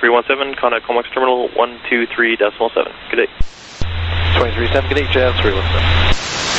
317, contact Comex Terminal 123.7. Good day. 23.7, good day, Jazz 317.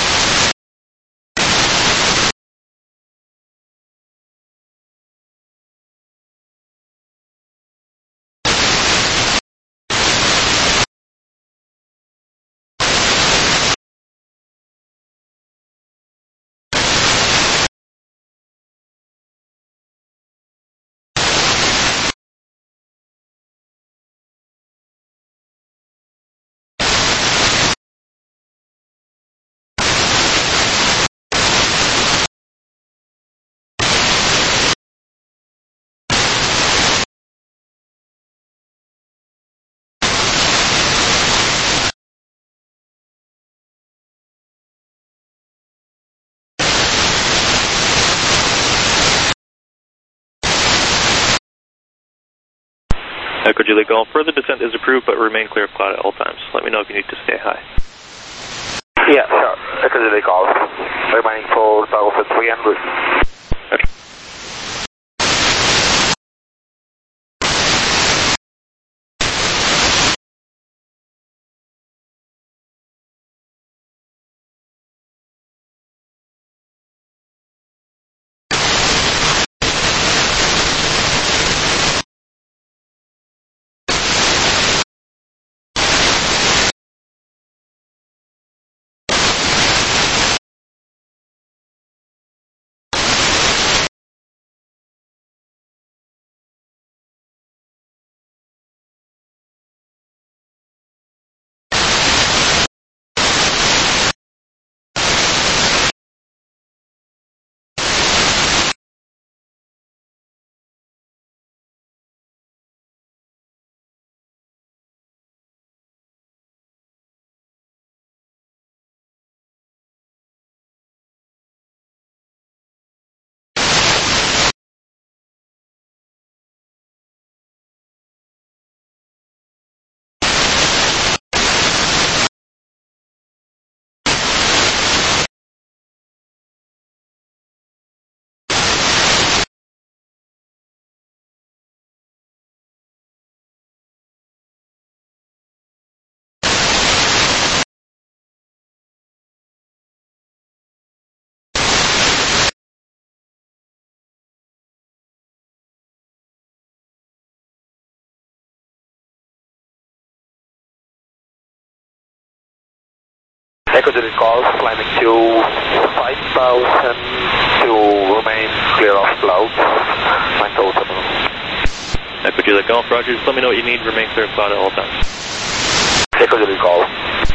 Echo Julie Golf, further descent is approved but remain clear of cloud at all times. Let me know if you need to stay high. Yeah, sure. Echo Julie Golf, remaining for 1,300. Okay. Echo Julie Golf, climbing to 5,000 to remain clear of clouds. 9,000. Echo Julie Golf, Roger. Just let me know what you need. Remain clear of cloud at all times. Echo Julie Golf.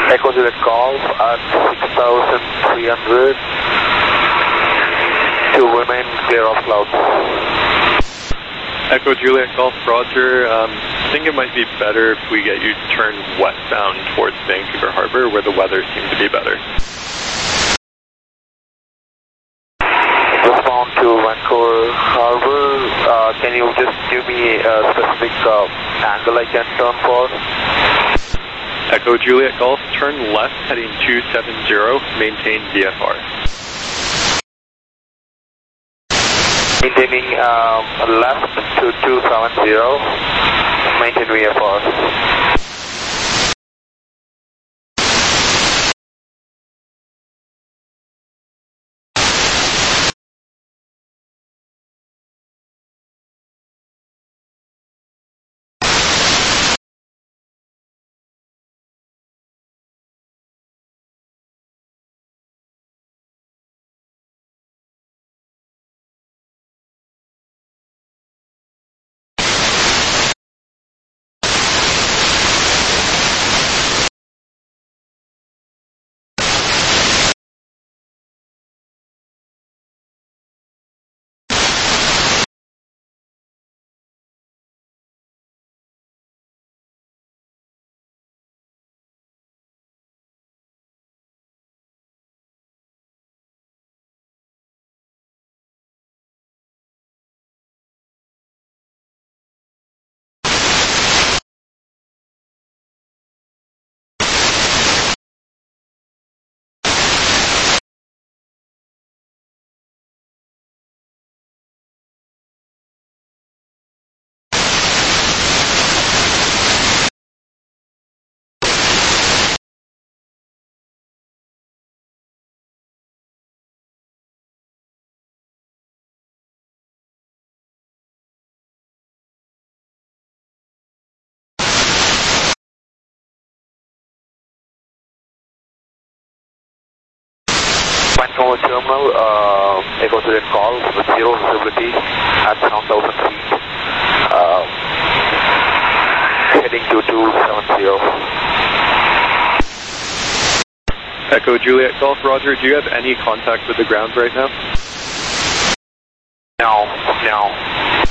Echo Juliet Golf at 6,300 to remain clear of clouds. Echo Juliet Golf, Roger. I think it might be better if we get you turned westbound towards Vancouver Harbor, where the weather seems to be better. Westbound to Vancouver Harbor. Can you just give me a specific angle I can turn for? Echo Juliet Golf, turn left heading 270, maintain VFR. Maintaining left to 270, maintain VFR. Vancouver Terminal, Echo Juliet Golf with zero visibility at 7,000 feet. Heading to 270. Echo Juliet Golf, Roger. Do you have any contact with the ground right now? No.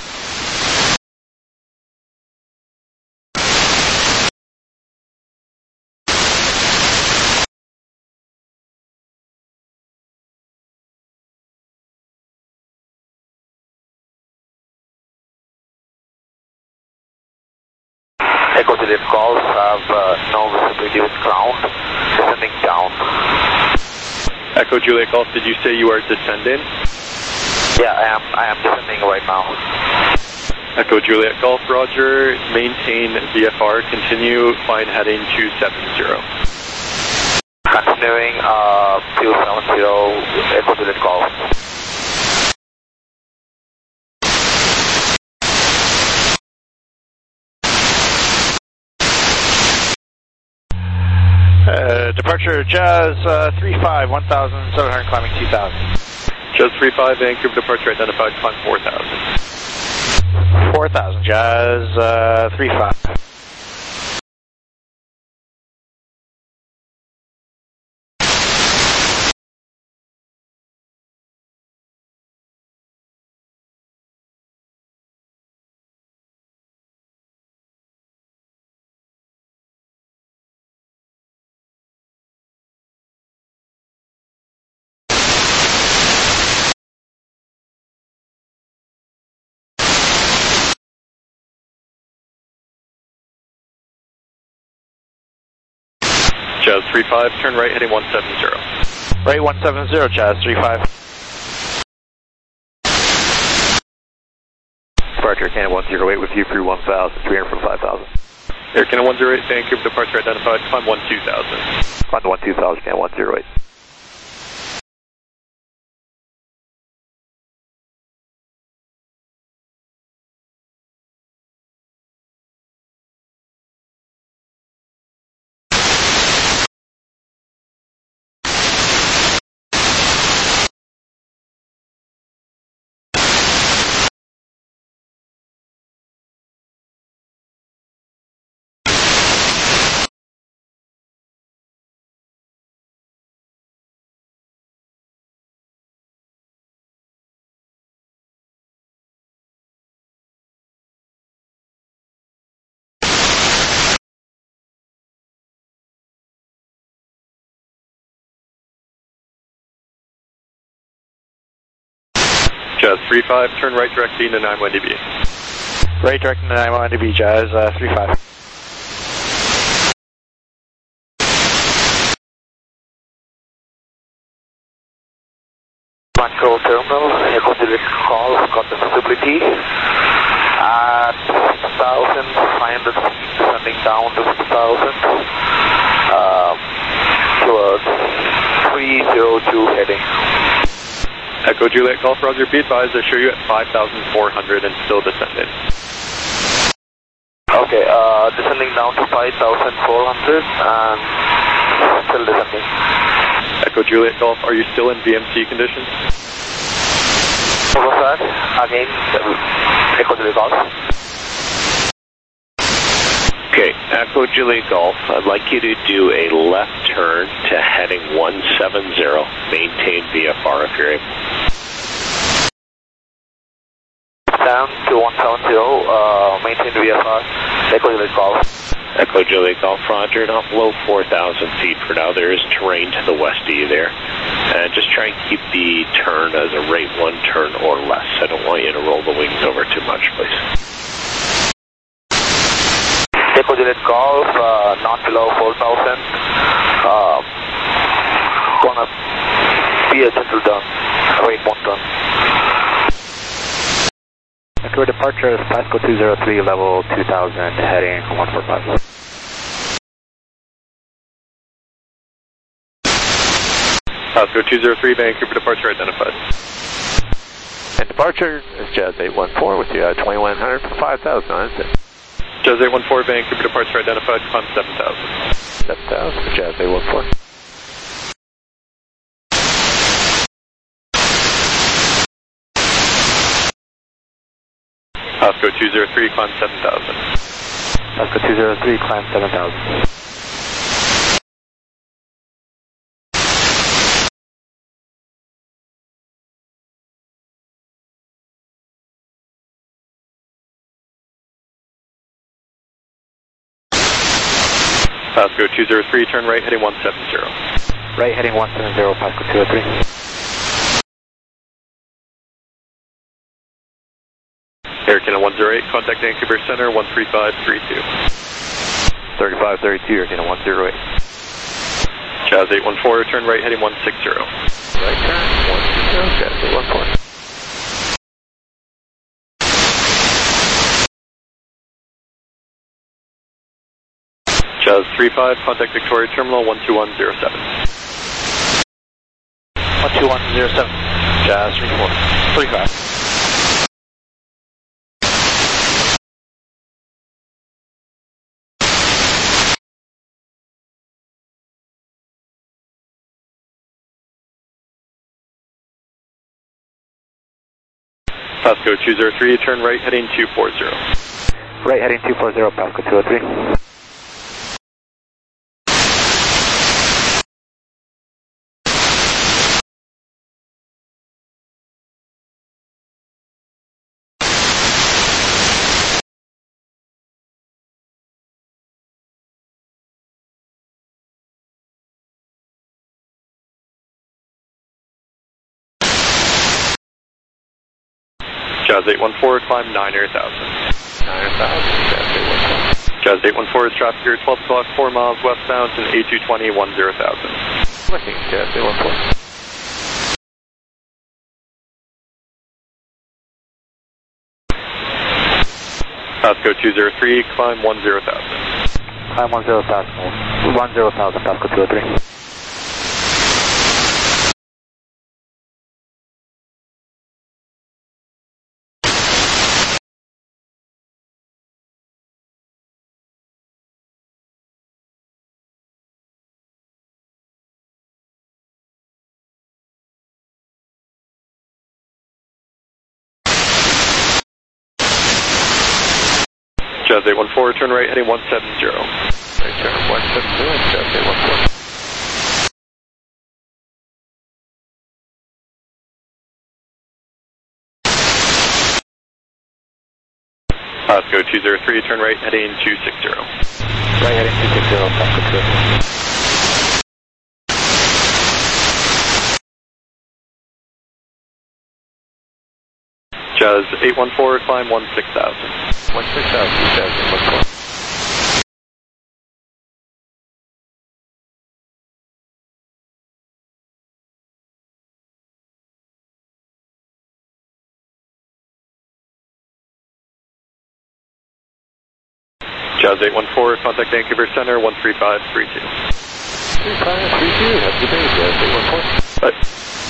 Echo Juliet Golf have no visibility with ground, descending down. Echo Juliet Golf, did you say you are descending? Yeah, I am descending right now. Echo Juliet Golf, Roger. Maintain VFR. Continue, fine heading 270. Continuing 270, Echo Juliet Golf. Departure Jazz 35, 1,700 climbing 2,000. Jazz 35, Vancouver departure identified, climb 4,000. 4,000, Jazz 35. Jazz 35, turn right heading 170. Right 170, Jazz 35. Departure Canada 108 with you through 1,000, 300 from 5,000. Air Canada 108, Vancouver departure identified, climb 12,000. Climb 12,000, Canada 108. Jazz 35, turn right directing to 91 dB. Right directing to 91 dB, Jazz 35. Control terminal, Echo Juliet call, got the visibility at 6,500 feet, descending down to 6,000, towards 302 heading. Echo Juliet Golf, Roger, be advised, I show you at 5,400 and still descending. Okay, descending down to 5,400 and still descending. Echo Juliet Golf, are you still in VMC conditions? What was that? Again, Echo Juliet Golf. Okay, Echo Juliet Golf, I'd like you to do a left turn to heading 170, maintain VFR if you're able. Down to 170, maintain VFR, Echo Juliet Golf. Echo Juliet Golf, Roger, not below 4,000 feet for now. There is terrain to the west of you there. And just try and keep the turn as a rate 1 turn or less. I don't want you to roll the wings over too much, please. Echo Juliet Golf, not below 4,000. Gonna be a gentle turn, rate 1 turn. Echo departure is Pasco 203, level 2000, heading 145. Pasco 203, Vancouver departure identified. And departure is Jazz 814 with you at 2100 for 5,000 on it. Jazz 814, Vancouver departure identified, climb 7,000. 7,000 for Jazz 814. Pasco 203, climb 7,000. Pasco 203, climb 7,000. Pasco 203, turn right heading 170. Right heading 170, Pasco 203. Air Canada 108, contact Vancouver Center 13532. 3532, Air Canada 108. Jazz 814, turn right heading 160. Right turn, 160, Jazz 814. Jazz 35, contact Victoria Terminal 12107. 12107, Jazz 35. Pasco 203, turn right heading 240. Right heading 240, Pasco 203. Jazz 814, climb 9,000. 9,000, Jazz 814 is traffic here, 12 o'clock, 4 miles westbound to A220, 10,000. Looking, Jazz 814. Pasco 203, climb 10,000. Climb 10,000, 10,000, Pasco 203. Jazz 814, turn right heading 170. Right turn 170, Jazz 814. Pasco 203, turn right heading 260. Right heading 260, Pasco 203. Jazz 814, climb 16,000. 16,000, Jazz 814. Jazz 814, contact Vancouver Center 13532. 3532, have a good day, Jazz 814. Bye.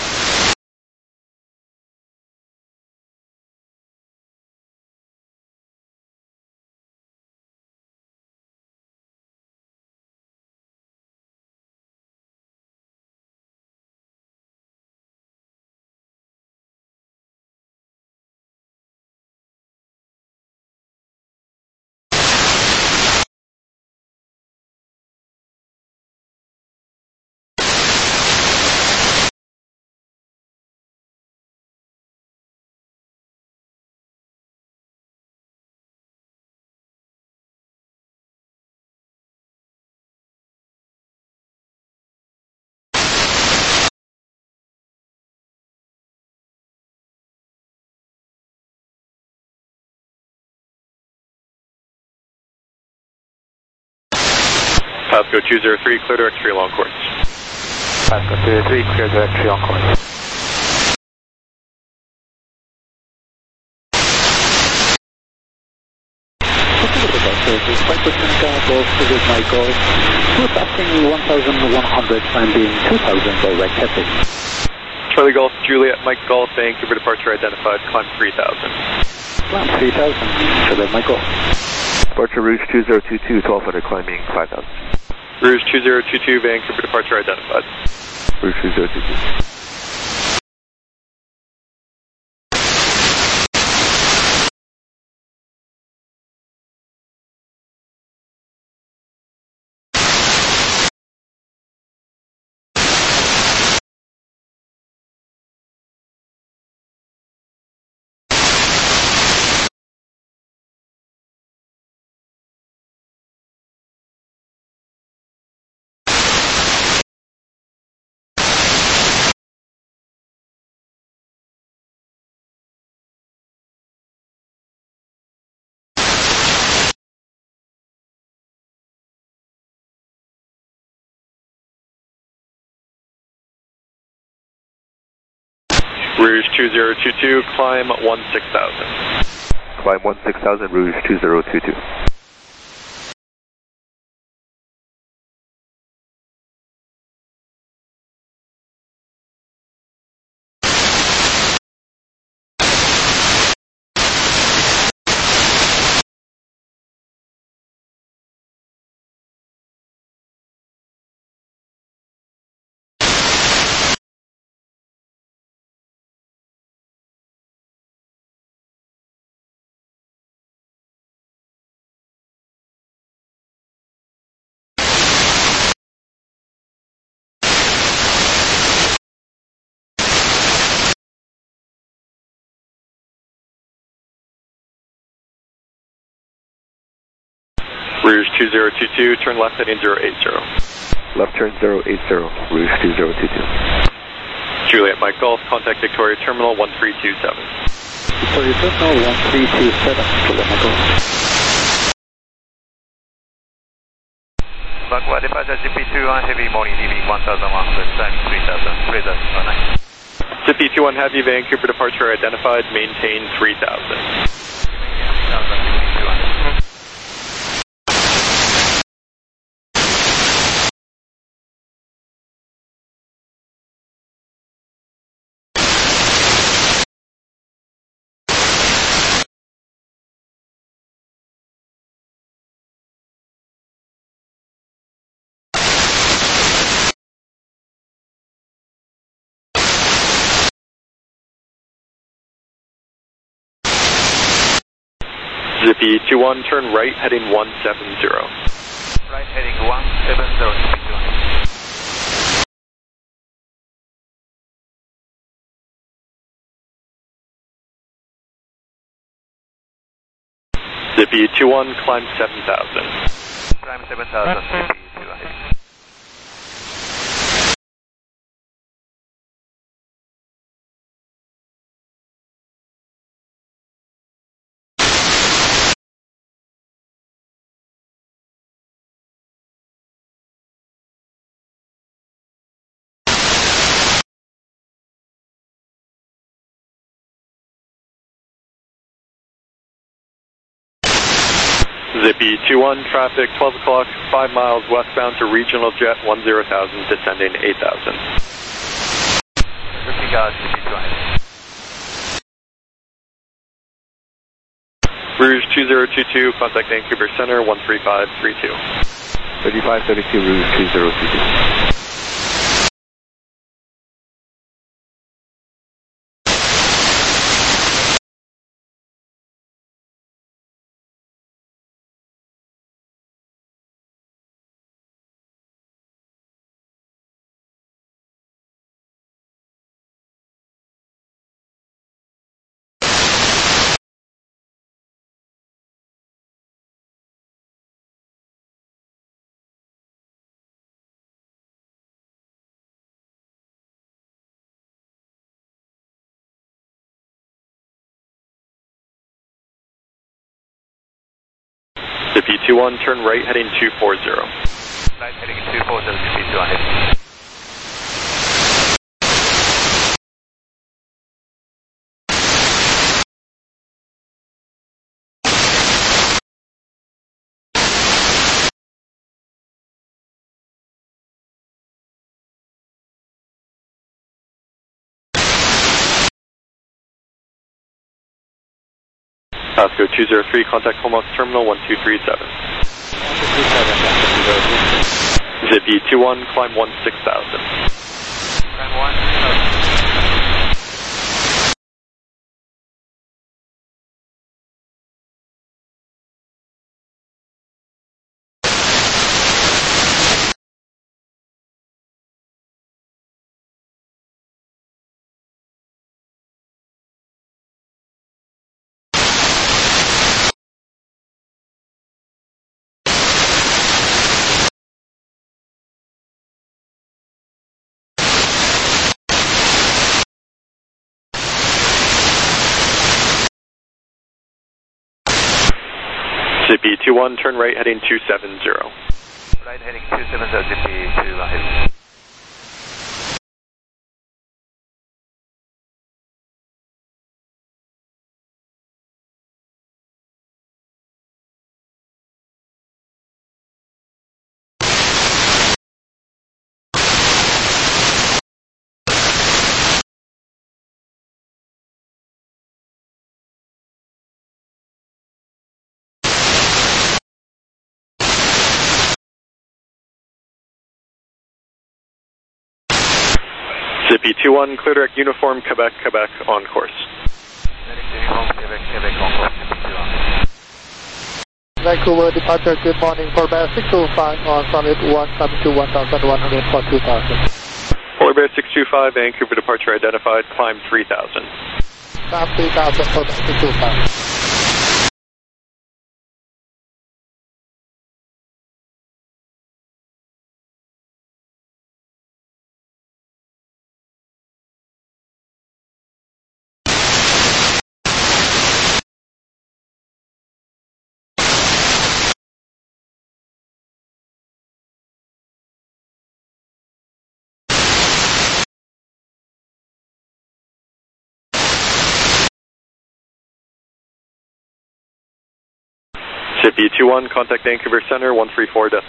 Pasco 203, clear direct tree along course. Pasco 203, clear direct tree on course. Surface, 5% Golf with Michael, we're passing 1,100, climb being 2,000 direct heading. Charlie Golf, Juliet, Mike Golf, Vancouver departure identified, climb 3,000. Climb 3,000, Juliet, Michael. Departure Rouge 2022, 1200, climbing 5,000. Rouge 2022, Vancouver departure identified. Rouge 2022. Rouge 2022, climb 16,000. Climb 16,000, Rouge 2022. Rouge 2022, turn left heading 080. Left turn 080, Rouge 2022. Juliet, Mike Golf, contact Victoria Terminal 1327. Victoria Terminal 1327, Juliet, Michael. Vancouver departure GP21 Heavy, morning leaving 1,100, climbing 3,000, Fraser 09. GP21 Heavy, Vancouver departure identified, maintain 3,000. Zippy 21, turn right heading 170. Right heading 170, Zippy 21, climb 7,000. Climb 7,000, Zippy 21. Zippy 21, traffic 12 o'clock, 5 miles westbound to regional jet 10,000, descending 8,000. Disregard Zippy 20. Rouge 2022, contact Vancouver Center 13532. 3532, Rouge 2022. Zippy 21, turn right heading 240. Right heading 240, Zippy 21. Pasco 203, contact Comox Terminal 1237. 1237, Zippy 21, climb 16,000. Climb 1. Zippy 21, turn right heading 270. Right heading 270, Zippy 21. Zippy 21, clear direct uniform, Quebec, Quebec, on course. Quebec, Quebec, on course, Zippy 21. Vancouver departure, good morning, for Bear 625 on summit 1, coming to 1,100 for 2,000. Polar Bear 625, Vancouver departure identified, climb 3,000. Climb 3,000 for Bear 625. Zippy 21, contact Vancouver Center 134.8.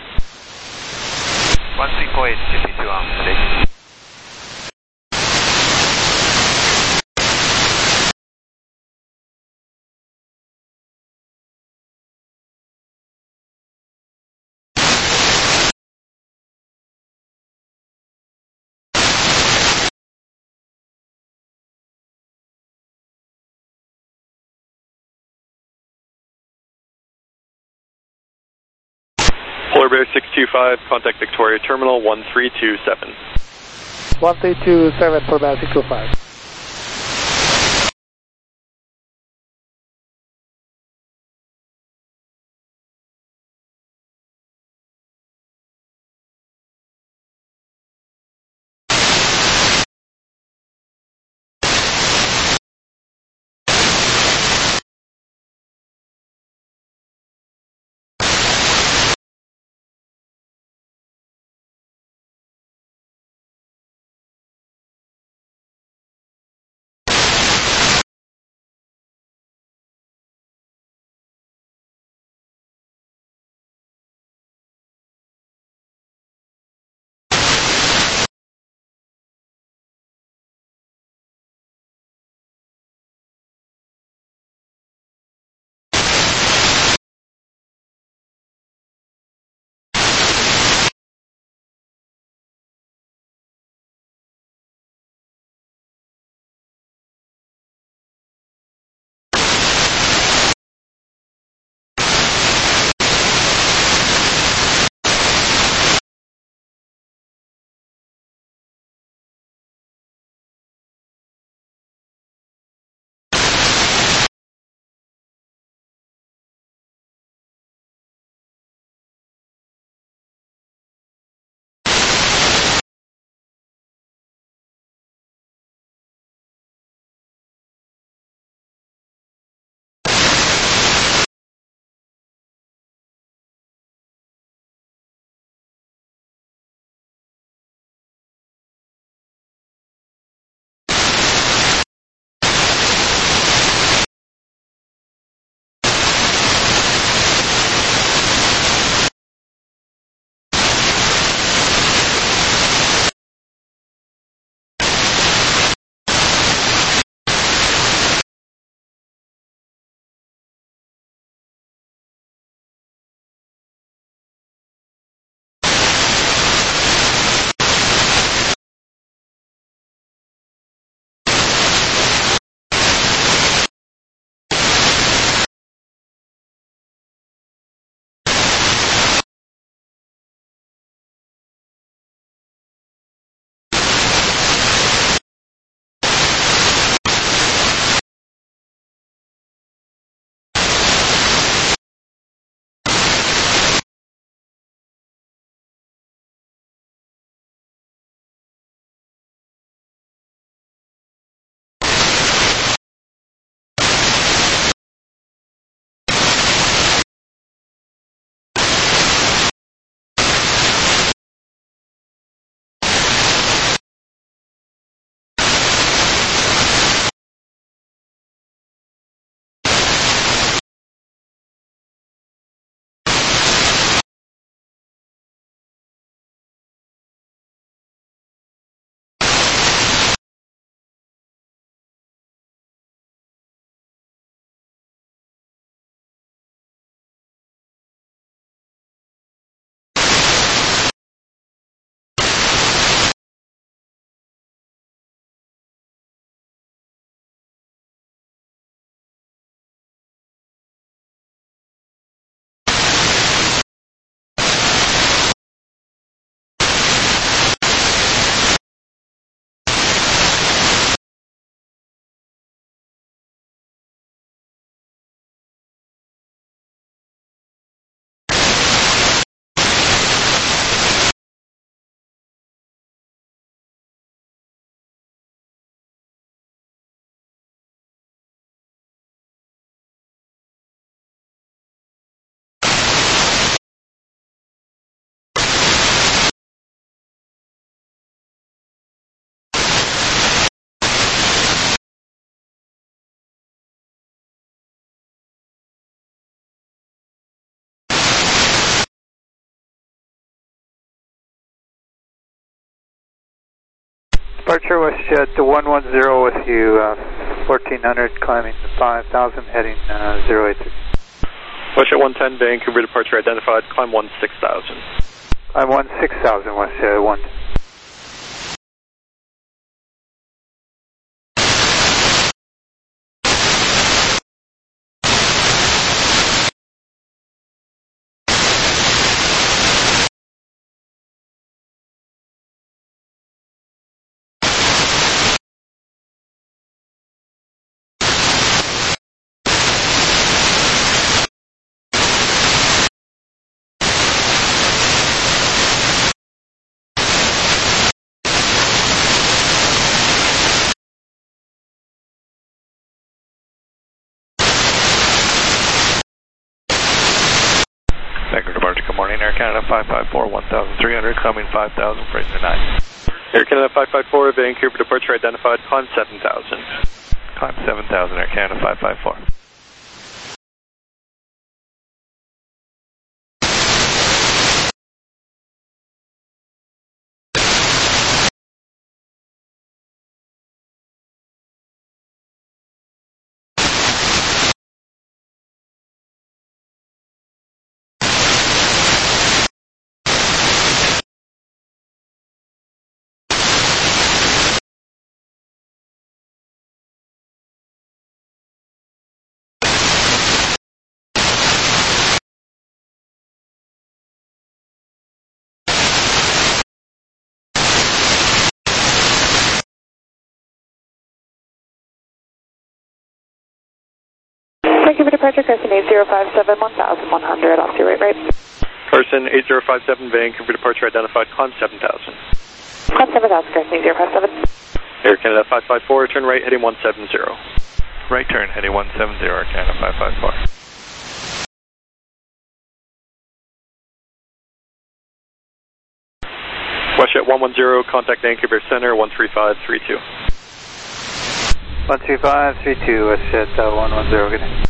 1348, Zippy 21, today. Polar Bear 625, contact Victoria Terminal 1327. 1327 for Bear 625. Departure WestJet to 110 with you, 1400 climbing 5000, heading 083. WestJet 110, Vancouver departure identified, climb 16,000. Climb 16,000 WestJet 1. Vancouver departure, good morning, Air Canada 554, 1,300, climbing 5,000, Fraser 9. Air Canada 554, Vancouver departure identified, climb 7,000. Climb 7,000, Air Canada 554. Vancouver departure, Carson 8057, 1,100, off to right. Carson 8057, Vancouver departure identified, climb 7,000. Climb 7,000, Carson 8057. Air Canada 554, turn right, heading 170. Right turn, heading 170, Air Canada 554. WestJet 110, contact Vancouver Center, 13532. 13532, WestJet 110, good day.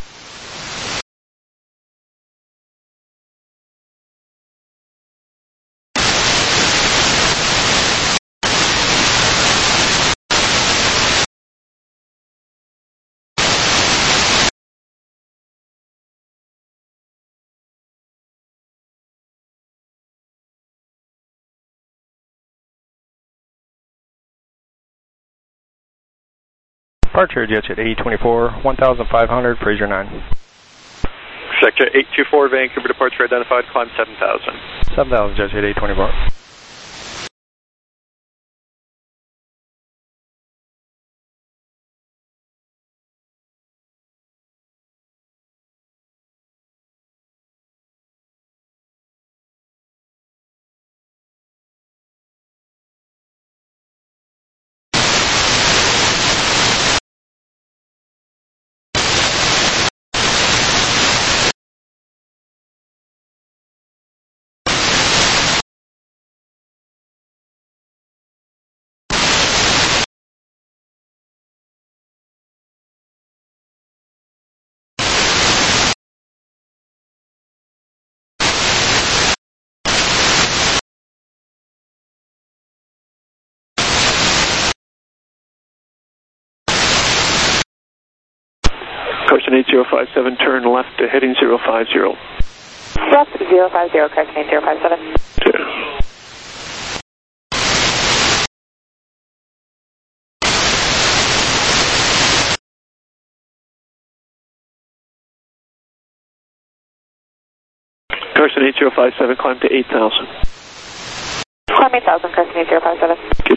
Departure, JetJet 824, 1,500, Fraser 9. Sector 824, Vancouver departure identified, climb 7,000. 7,000, JetJet 824. Carson 8057, turn left to heading 050. Left 050, Carson 8057. Carson 8057, climb to 8,000. Climb 8,000, Carson 8057. Good.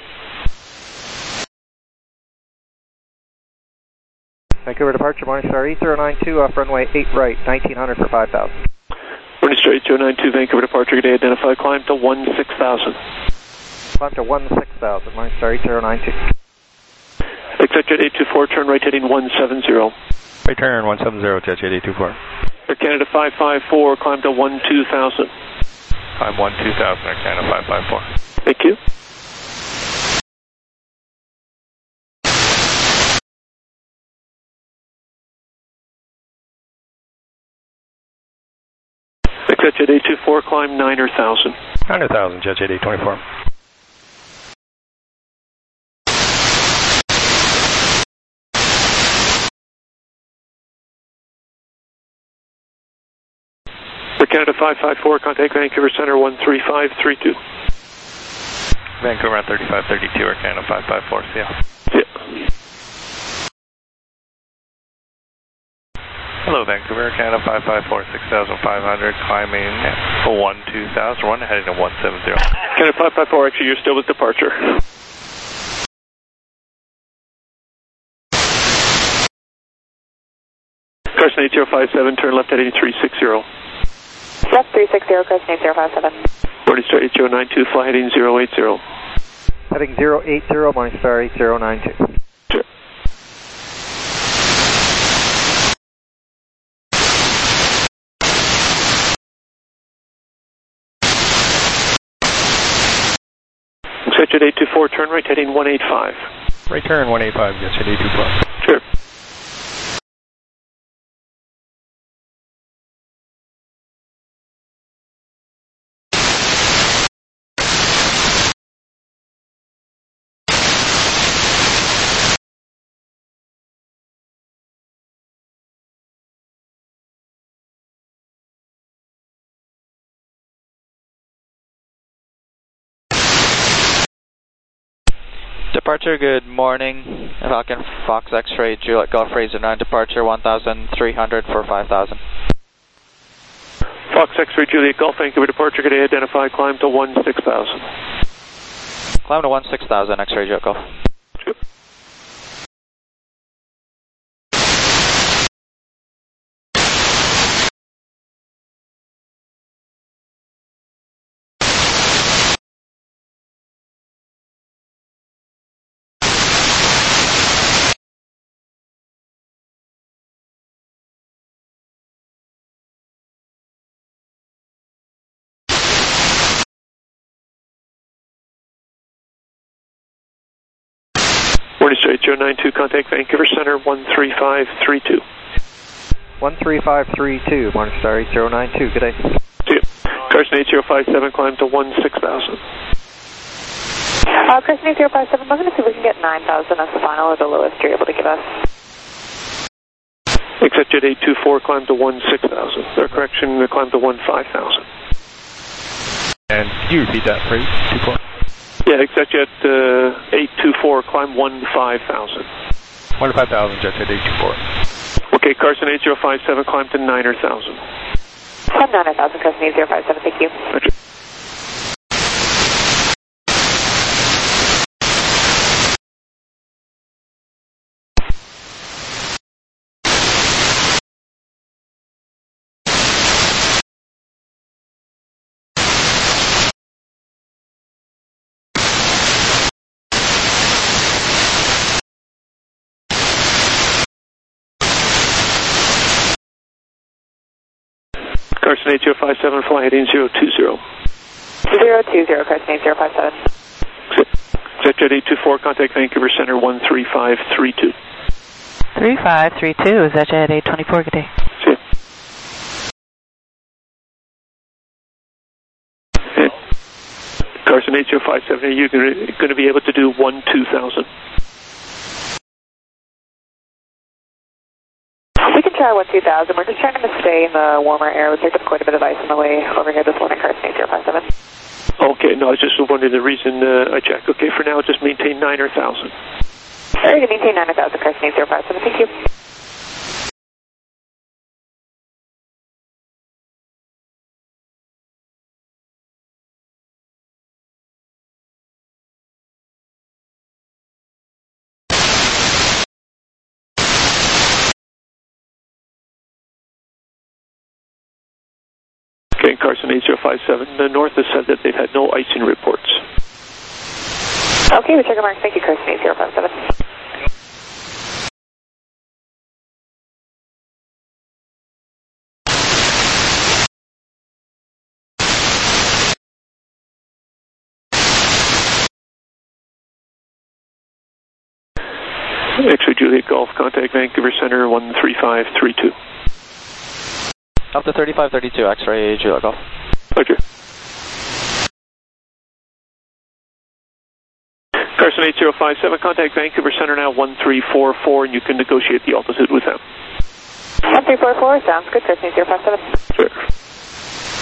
Vancouver departure, Morningstar 8092, off runway 8 right, 1900 for 5,000. Morningstar 8092, Vancouver departure, today identified, climb to 16,000. Climb to 16,000, Morningstar 8092. Executive 824, turn right heading 170. Right turn, 170, JetJet 824. Air Canada 554, climb to 12,000. Climb 12,000, Air Canada 554. Thank you. Executive 824, climb 9,000. 9,000, JetJet 824. Canada 554, contact Vancouver Center 13532. Vancouver at 3532 or Canada 554, see ya. Yeah. Hello, Vancouver, Canada 554, 6,500, climbing 12,001, heading to 170. Canada 554, actually, you're still with departure. Carson 8057, turn left heading 360. Left 360, Carson 8057. Morningstar 8092, fly heading 080. Heading 080, Morningstar 8092. Sure. Sketch at 824, turn right heading 185. Right turn 185, gets you at 824. Sure. Departure, good morning. Falcon Fox X-ray, Juliet Golf Razor 9, departure 1,300 for 5,000. Fox X-ray, Juliet Golf, Vancouver departure, could I identify, climb to 16,000. Climb to 16,000, X-ray, Juliet Golf. Sure. Morningstar 8092, contact Vancouver Center 13532. 13532, Morningstar 8092, good day. See you. Carson 8057, climb to 16,000. Carson 8057, we're going to see if we can get 9,000 as the final or the lowest you're able to give us. Exit jet 824, climb to 16,000. Or correction, climb to 15,000. And could you repeat that, please? 24. Yeah, exit jet 824, climb 15,000. 15,000, jet at 824. Okay, Carson 8057, climb to 9,000. Climb 9,000, Carson 8057, thank you. Roger. Carson 8057, fly heading 020. 020, Carson 8057. Jet 824, contact Vancouver Center 13532. 3532, is that jet 824, good day. See you. Carson 8057, are you going to be able to do 12,000? We can try 12,000. We're just trying to stay in the warmer air. We picked up quite a bit of ice on the way over here this morning, Carson 8057. Okay, no, I was just wondering the reason I checked. Okay, for now, just maintain 9,000. All right, maintain 9,000, Carson 8057. Thank you. Okay, Carson 8057, the North has said that they've had no icing reports. Okay, we check our marks. Thank you, Carson 8057. X-ray Juliet Golf, contact Vancouver Center 13532. Up to 3532, X-ray, Juliet Golf. Roger. Carson 8057, contact Vancouver Center now 1344, and you can negotiate the altitude with them. 1344, sounds good, Carson 8057. Sure.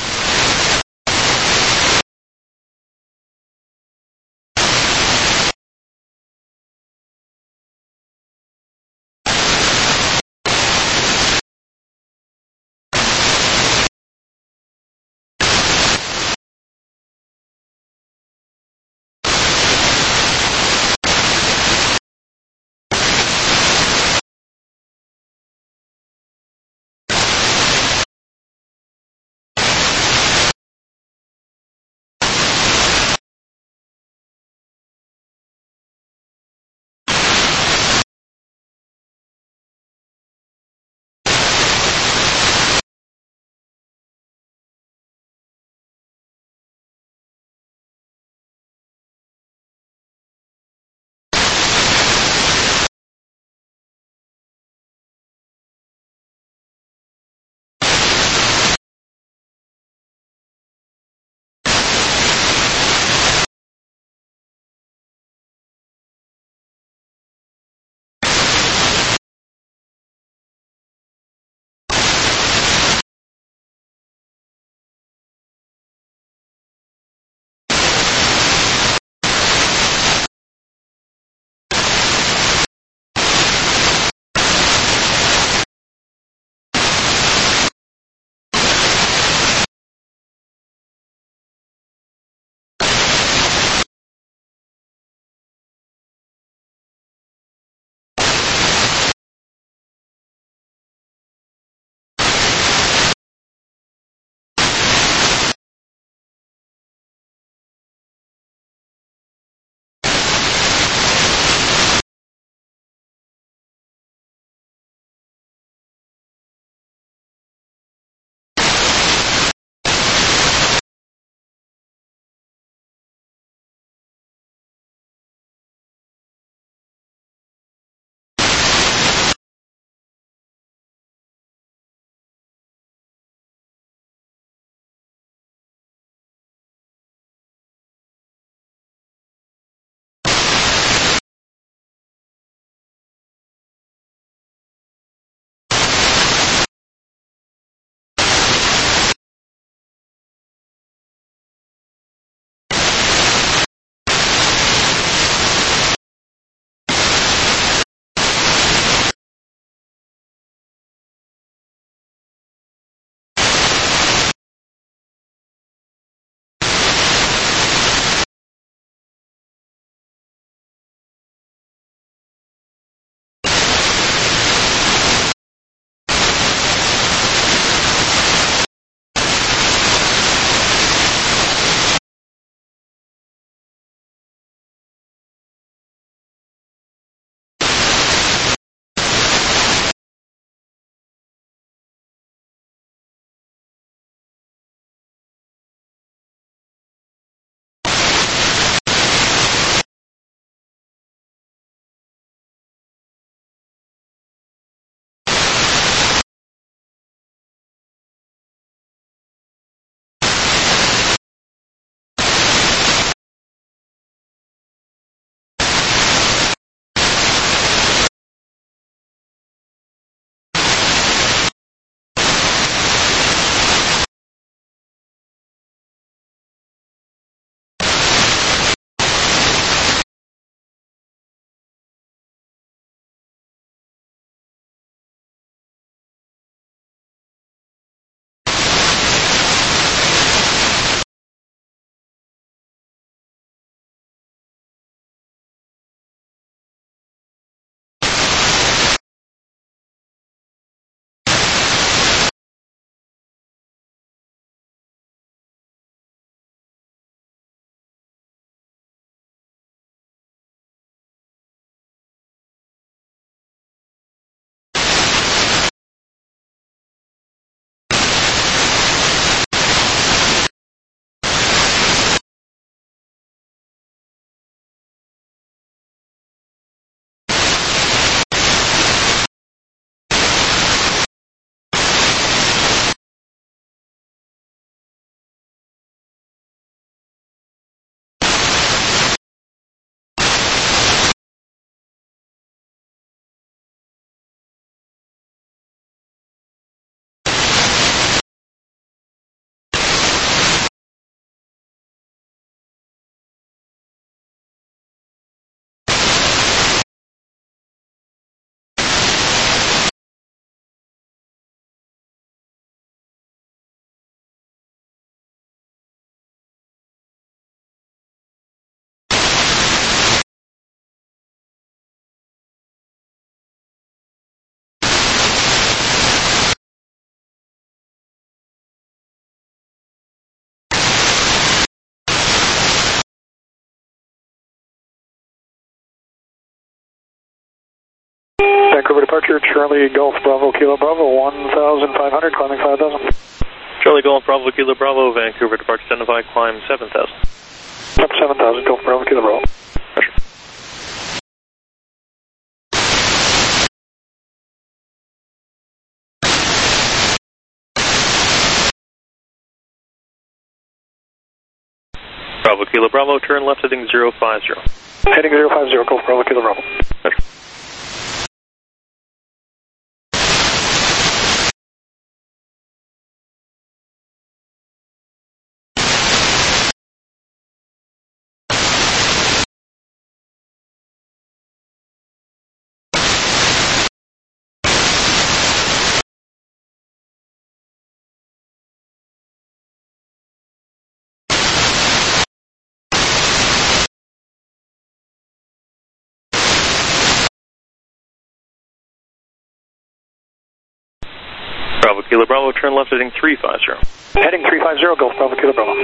Vancouver departure, Charlie Golf Bravo Kilo Bravo, 1,500, climbing 5,000. Charlie Golf Bravo Kilo Bravo, Vancouver departure identified, climb 7,000. Up 7,000, Golf Bravo Kilo Bravo. Pressure. Bravo Kilo Bravo, turn left heading 050. Heading 050, Golf Bravo Kilo Bravo. Pressure. Bravo Kilo Bravo, turn left heading 350. Heading 350, Golf Bravo Kilo Bravo.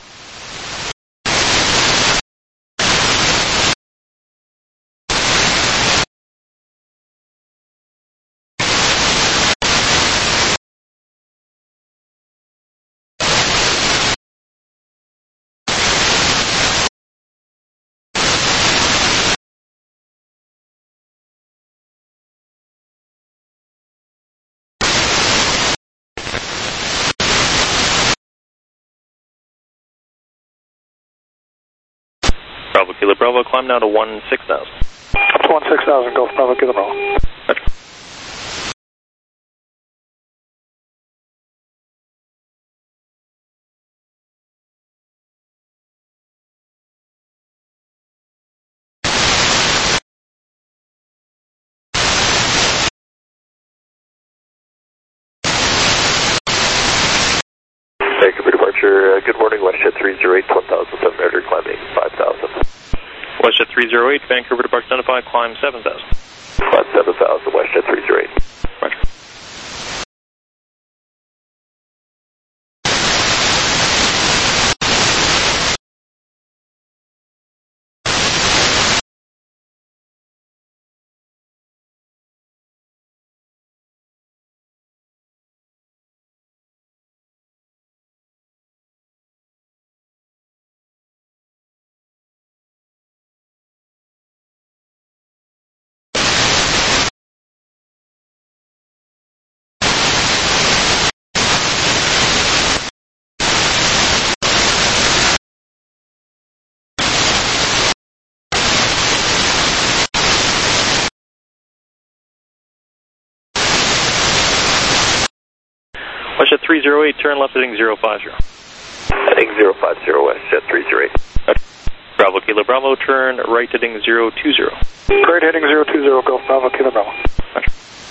Bravo Kilo Bravo, climb now to 16,000. Up to 16,000, Golf Bravo Kilo Bravo. Roger. Vancouver departure, good morning, WestJet 308, 1,700, climbing 5,000. WestJet 308, Vancouver departure identified, climb 7,000. Climb 7,000, WestJet 308. Roger. WestJet 308, turn left heading 050. Heading 050, WestJet 308. Bravo Kilo Bravo, turn right heading 020. Right heading 020, Golf Bravo Kilo Bravo. Roger.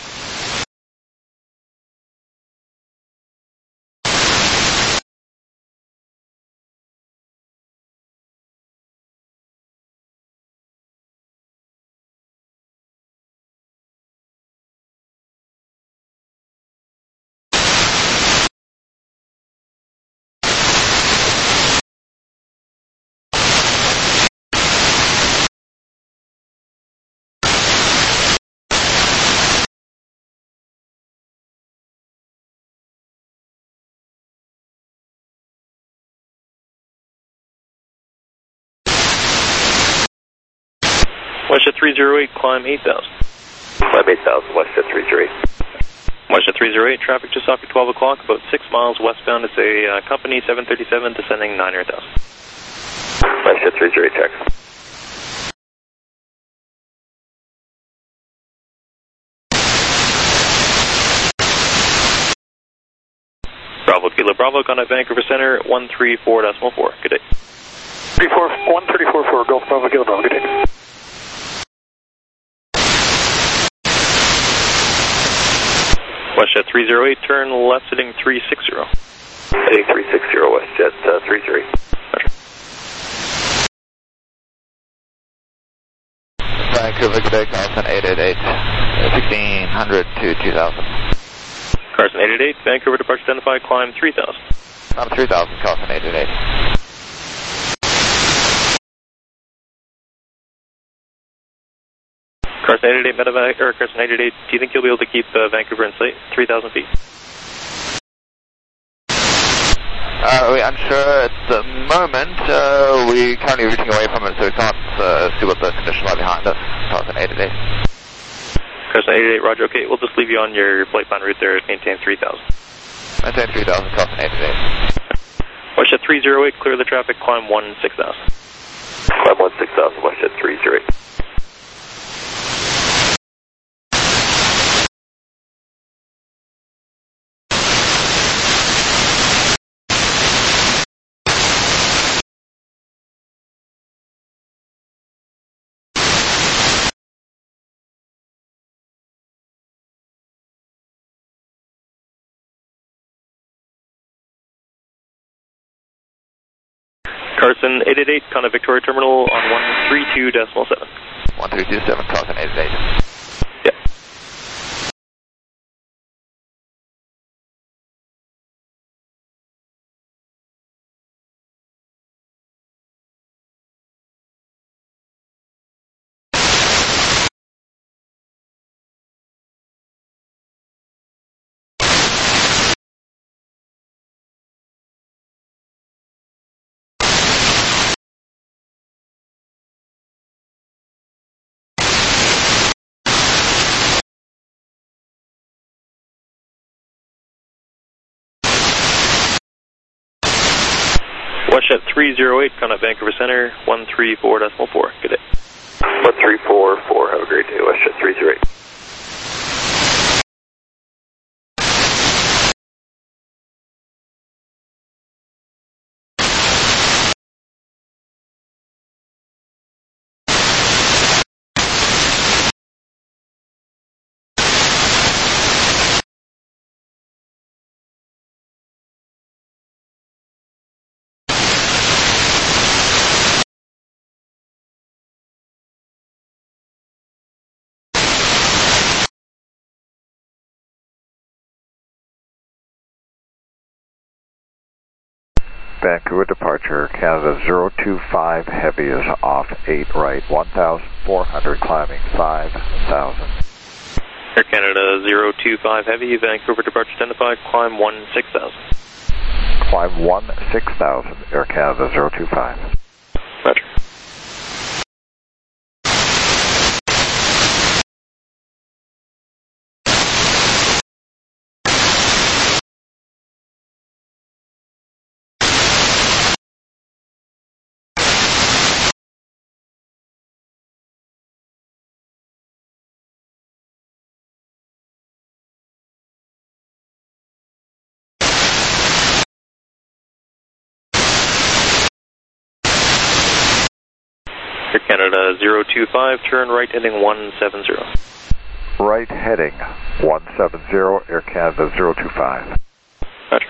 WestJet 308, climb 8,000. Climb 8,000, WestJet 308. WestJet 308, traffic just after 12 o'clock, about 6 miles westbound. It's a company 737 descending 900,000. WestJet 308, check. Bravo Kilo Bravo, contact Vancouver Center, 134.4. Good day. 134.4, Golf Bravo Kilo Bravo, good day. WestJet 308, turn left heading 360. Heading 360, WestJet 33. Roger. Vancouver, good day, Carson 888, 1600 to 2000. Carson 888, Vancouver departure identified, climb 3,000. I'm 3000, Carson 888. Carson 888 medevac, or Carson 888, do you think you'll be able to keep Vancouver in sight, 3,000 feet? We're unsure at the moment. We're currently routing away from it, so we can't see what the conditions are behind us. Carson 888. Carson 888, roger, okay. We'll just leave you on your flight plan route there, maintain 3,000. Maintain 3,000, Carson 888. WestJet 308, clear the traffic, climb 16,000. Climb 16,000, WestJet 308. Carson 888, Contact Victoria Terminal on 132.7. 1327, Carson 888. Yep. WestJet 308, Contact Vancouver Center, 134.4. Good day. 1344, have a great day, WestJet 308. Vancouver departure, Canada 025 heavy is off 8 right, 1,400 climbing 5,000. Air Canada 025 heavy, Vancouver departure identified, climb 16,000. Climb 16,000, Air Canada 025. Roger. Air Canada 025, turn right heading 170. Right heading 170, Air Canada 025. Roger.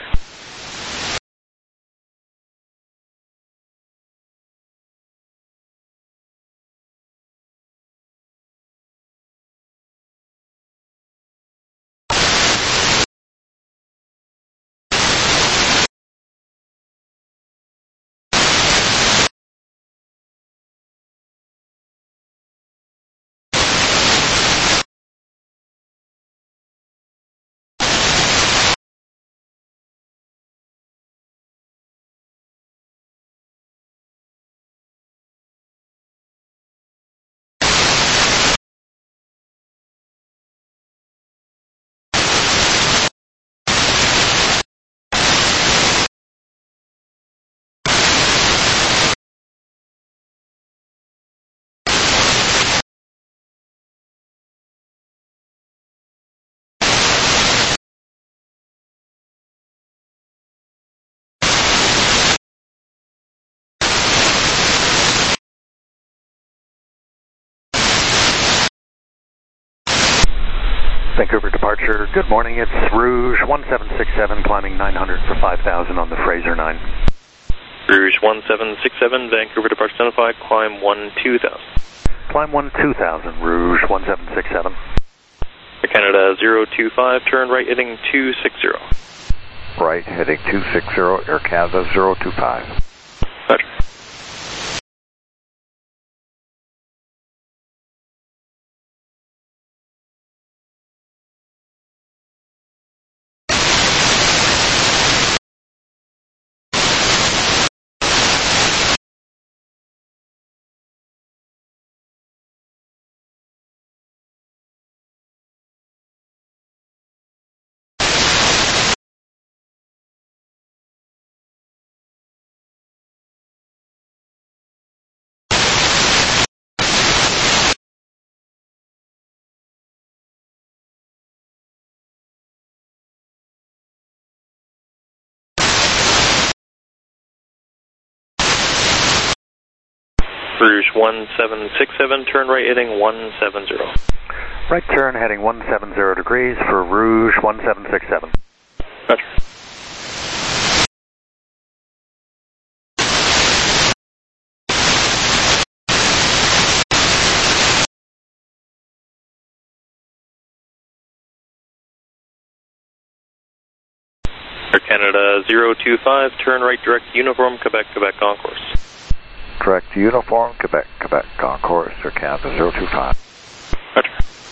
Vancouver departure, good morning, it's Rouge 1767 climbing 900 for 5,000 on the Fraser 9. Rouge 1767, Vancouver departure identified, climb 12,000. Climb 12,000, Rouge 1767. Air Canada 025, turn right heading 260. Right heading 260, Air Canada 025. Roger. Rouge 1767, turn right heading 170. Right turn heading 170 degrees for Rouge 1767. Roger. Air Canada 025, turn right direct uniform, Quebec, Quebec on course. Direct uniform, Quebec, Quebec on course, Air Canada 025. Roger.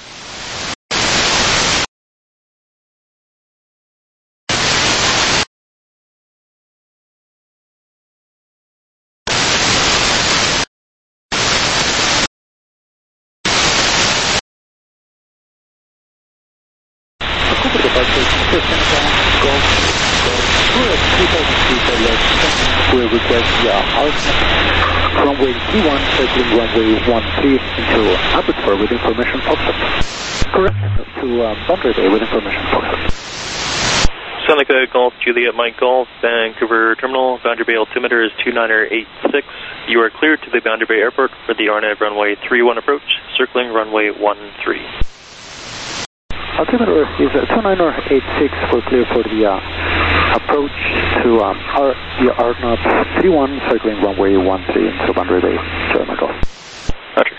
Will request your alternate runway 31, circling runway 13 into Abbotsford with information Foxtrot. Correct, to Boundary Bay with information Foxtrot. Seneca Golf Juliet Mike Golf, Vancouver Terminal, Boundary Bay altimeter is 2986. You are cleared to the Boundary Bay Airport for the RNAV runway 31 approach, circling runway 13. Altimeter is 2986 for clear for the approach to the RNAV 31, circling runway 13 into Boundary Bay. Juliet Golf. Roger.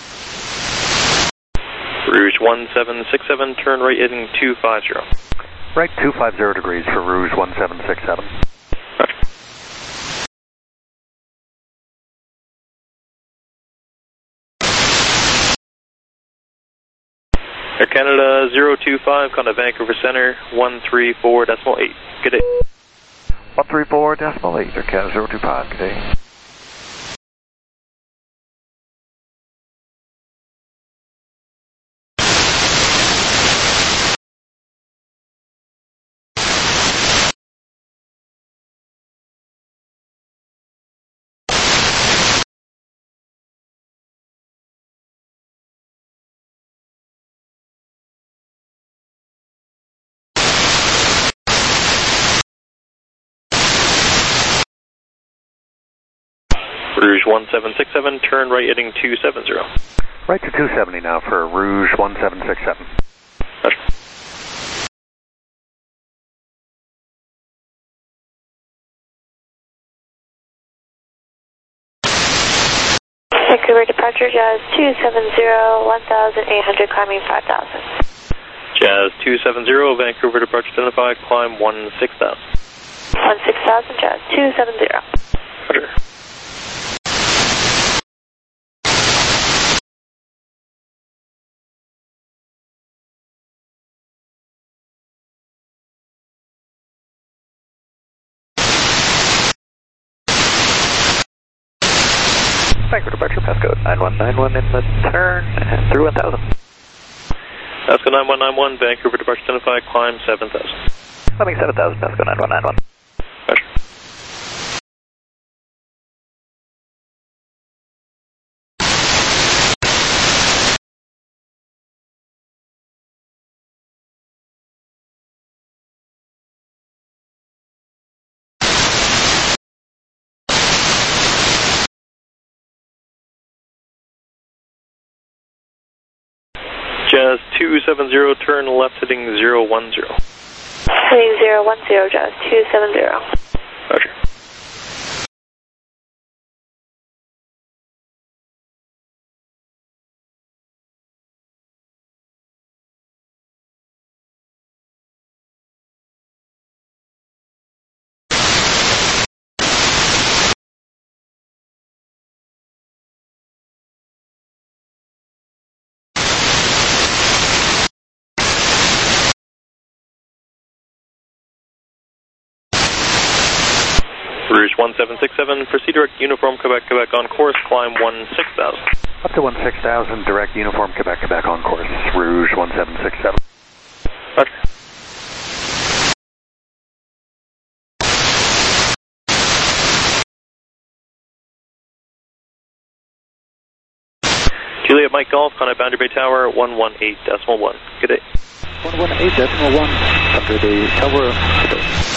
Rouge 1767, turn right heading 250. Right 250 degrees for Rouge 1767. Roger. Air Canada 025, contact Vancouver Center 134.8. Good day. 134.8, Air Canada 025, good day. Rouge 1767, turn right heading 270. Right to 270 now for Rouge 1767. Roger. Vancouver departure, Jazz 270, 1,800, climbing 5,000. Jazz 270, Vancouver departure identified, climb 16,000. 16,000, Jazz 270. Roger. Vancouver departure, passcode 9191 in the turn and through 1,000. Passcode 9191, Vancouver departure identified, climb 7,000. Climbing 7,000, passcode 9191. Roger. Jazz 270, turn left heading 010. Heading 010, Jazz 270. Roger. Rouge 1767, proceed direct uniform Quebec, Quebec on course, climb 16,000. Up to 16,000, direct uniform Quebec, Quebec on course, Rouge 1767. Roger. Juliet Mike Golf, contact Boundary Bay Tower 118.1. Good day. 118.1, Boundary Bay Tower, good day.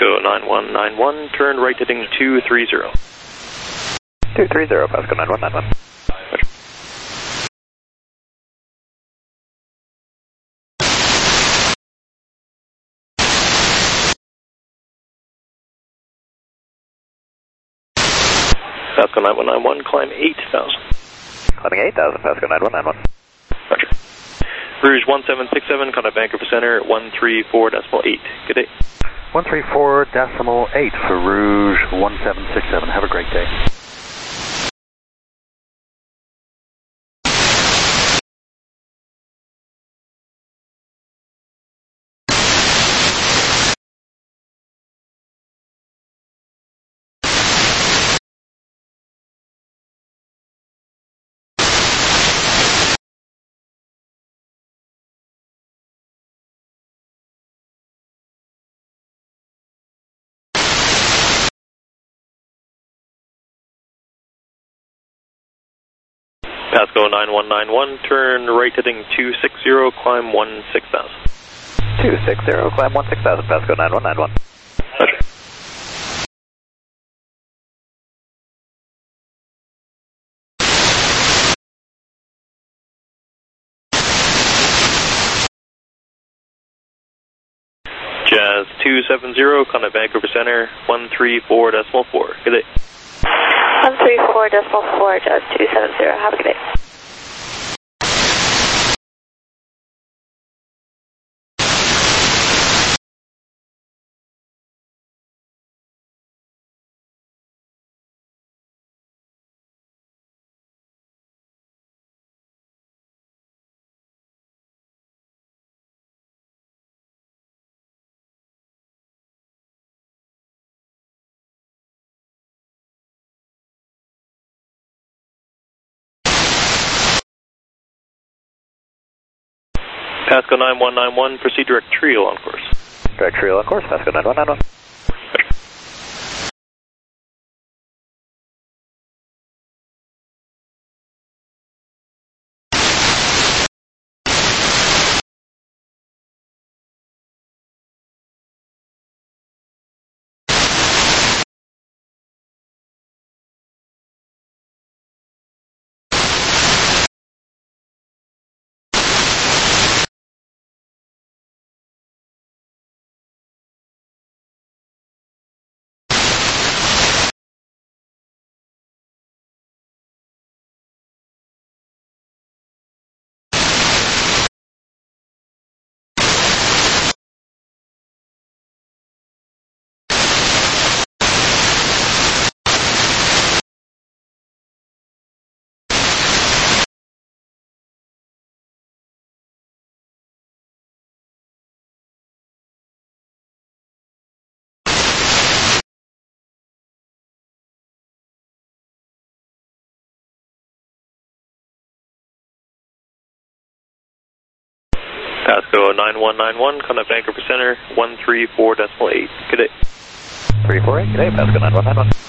Pasco 9191, turn right heading 230. 230, Pasco 9191. Pasco 9191, climb 8,000. Climbing 8,000, Pasco 9191. Roger. Rouge 1767, contact Vancouver Center 134.8. Good day. 134.8 for Rouge 1767. Have a great day. Pasco 9191, turn right heading 260, climb 16,000. 260, climb 16,000, Pasco 9191. Roger. Jazz 270, contact Vancouver Center 134.4. Good day. 134.4, Jazz 270. Have a good day. Pasco 9191, proceed direct trio on course. Direct trio on course, Pasco 9191. Pasco 9191, contact Vancouver Center 134.8. Good day. 348, good day, Pasco 9191.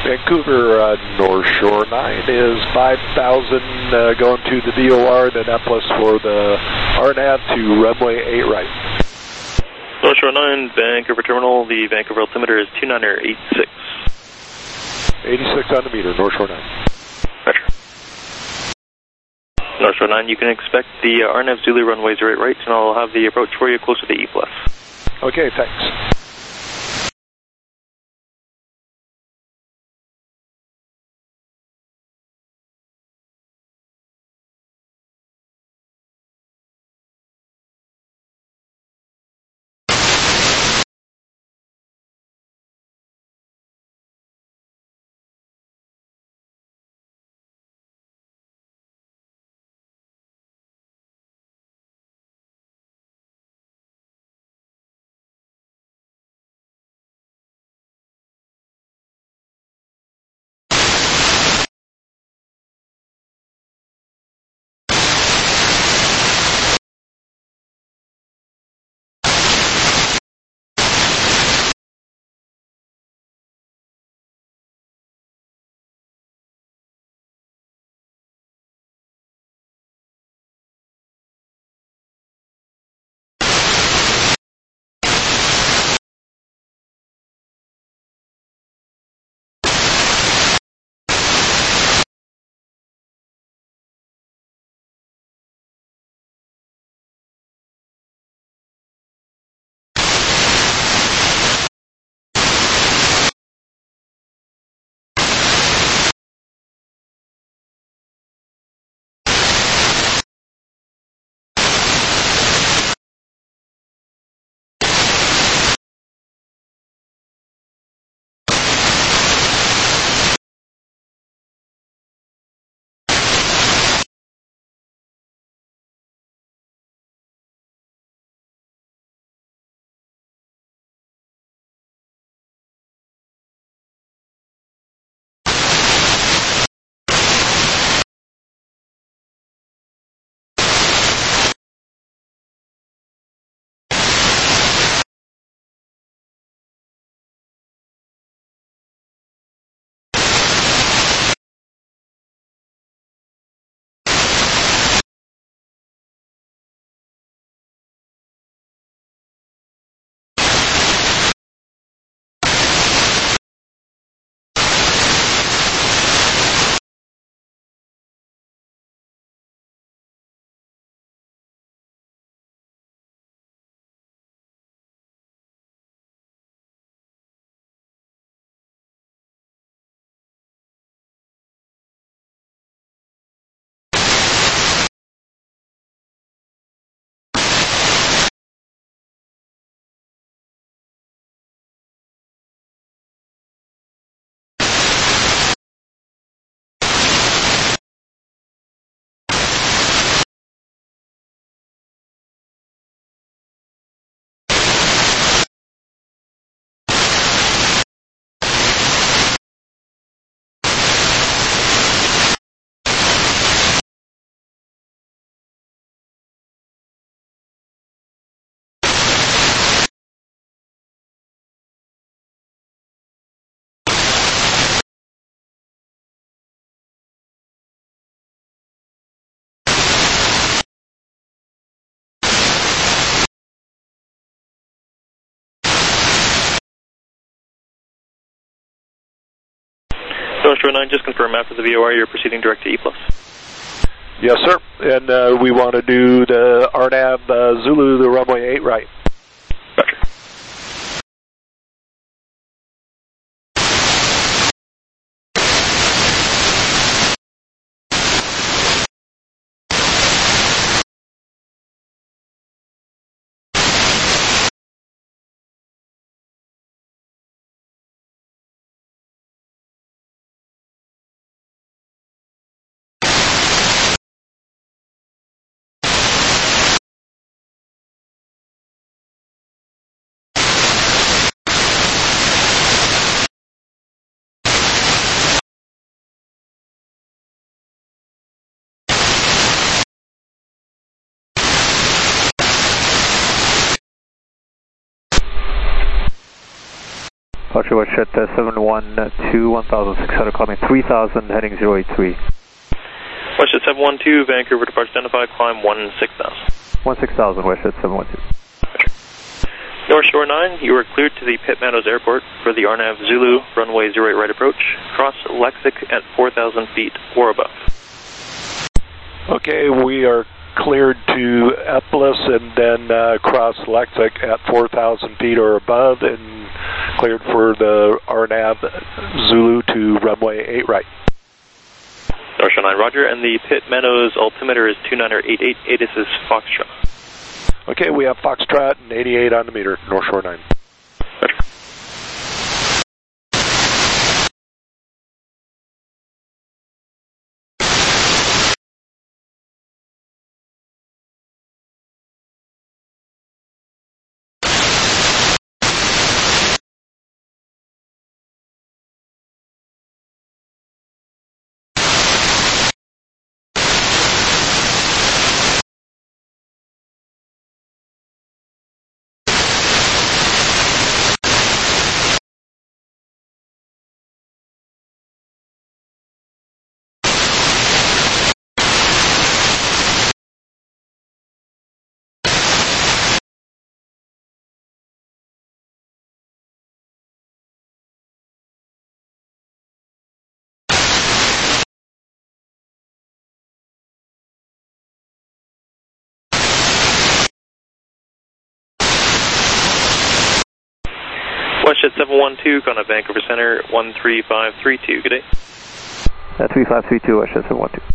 Vancouver, North Shore 9 is 5,000 going to the VOR, then Eplis for the RNAV to runway 8 right. North Shore 9, Vancouver Terminal, the Vancouver altimeter is 2986. 86 on the meter, North Shore 9. Roger. North Shore 9, you can expect the RNAV Zulu runway 08 right, and I'll have the approach for you closer to E+. Okay, thanks. North Shore 9, just confirm after the VOR you're proceeding direct to E+. Yes, sir. And we want to do the RNAV Zulu, the runway 8 right. Roger. Departure WestJet 712, 1,600, climbing 3,000, heading 083. WestJet 712, Vancouver departure identified, climb 16,000. 16,000, WestJet 712. North Shore 9, you are cleared to the Pitt Meadows Airport for the RNAV Zulu, runway 08 right approach. Cross Lexic at 4,000 feet or above. Okay, we are cleared to Eplis and then cross Lexic at 4,000 feet or above and cleared for the RNAV Zulu to runway 8 right. North Shore 9, roger, and the Pitt Meadows altimeter is 2988, ATIS is Foxtrot. Okay, we have Foxtrot and 88 on the meter, North Shore 9. Roger. WestJet 712, going to Vancouver Center, 13532, good day. 3532, WestJet 712.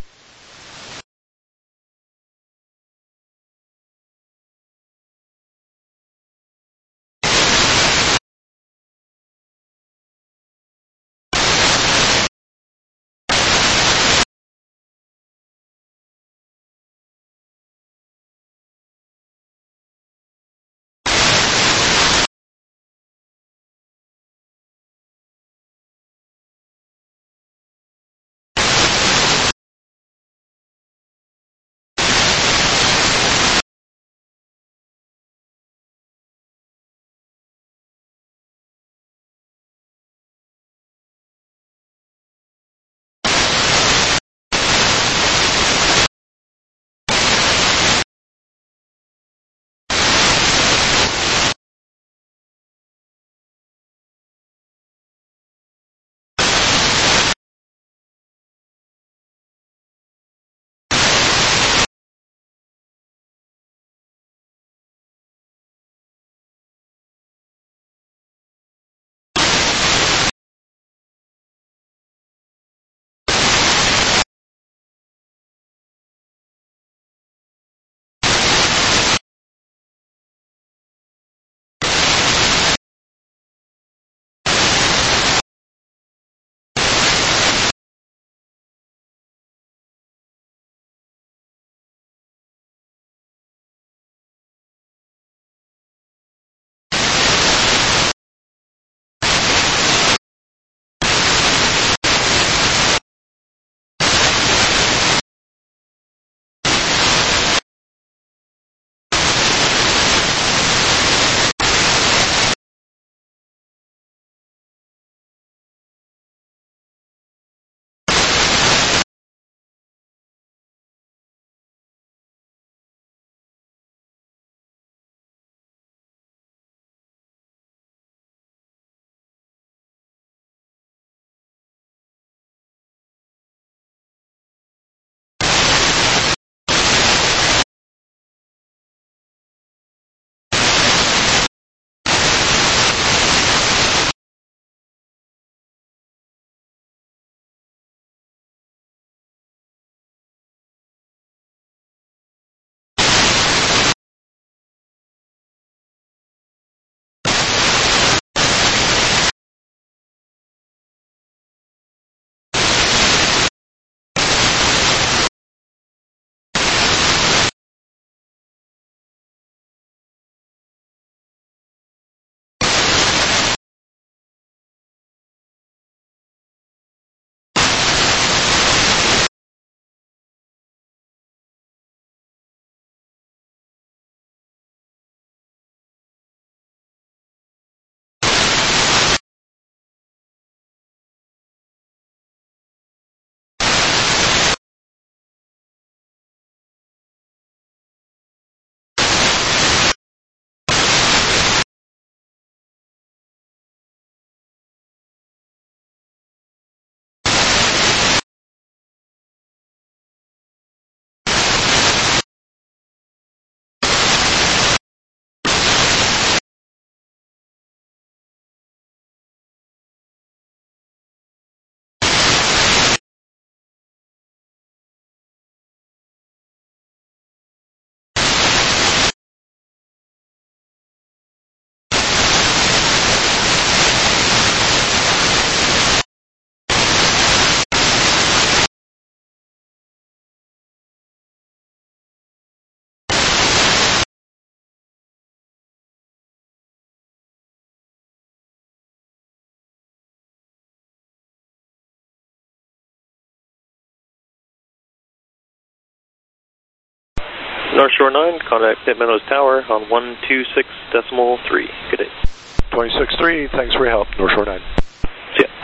North Shore 9, contact Pitt Meadows Tower on 126.3. Good day. 26.3, thanks for your help, North Shore 9. See ya.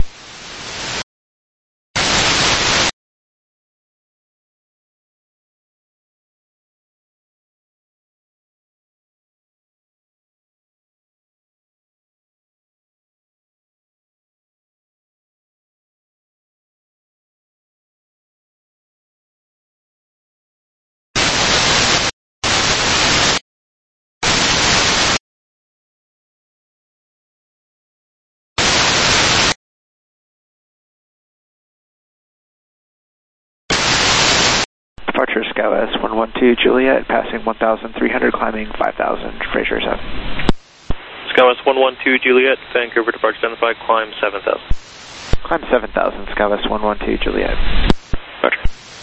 Departure SkyWest 112 Juliet, passing 1,300, climbing 5,000, Fraser 7. SkyWest 112 Juliet, Vancouver departure identified, climb 7,000. Climb 7,000, SkyWest 112 Juliet. Roger.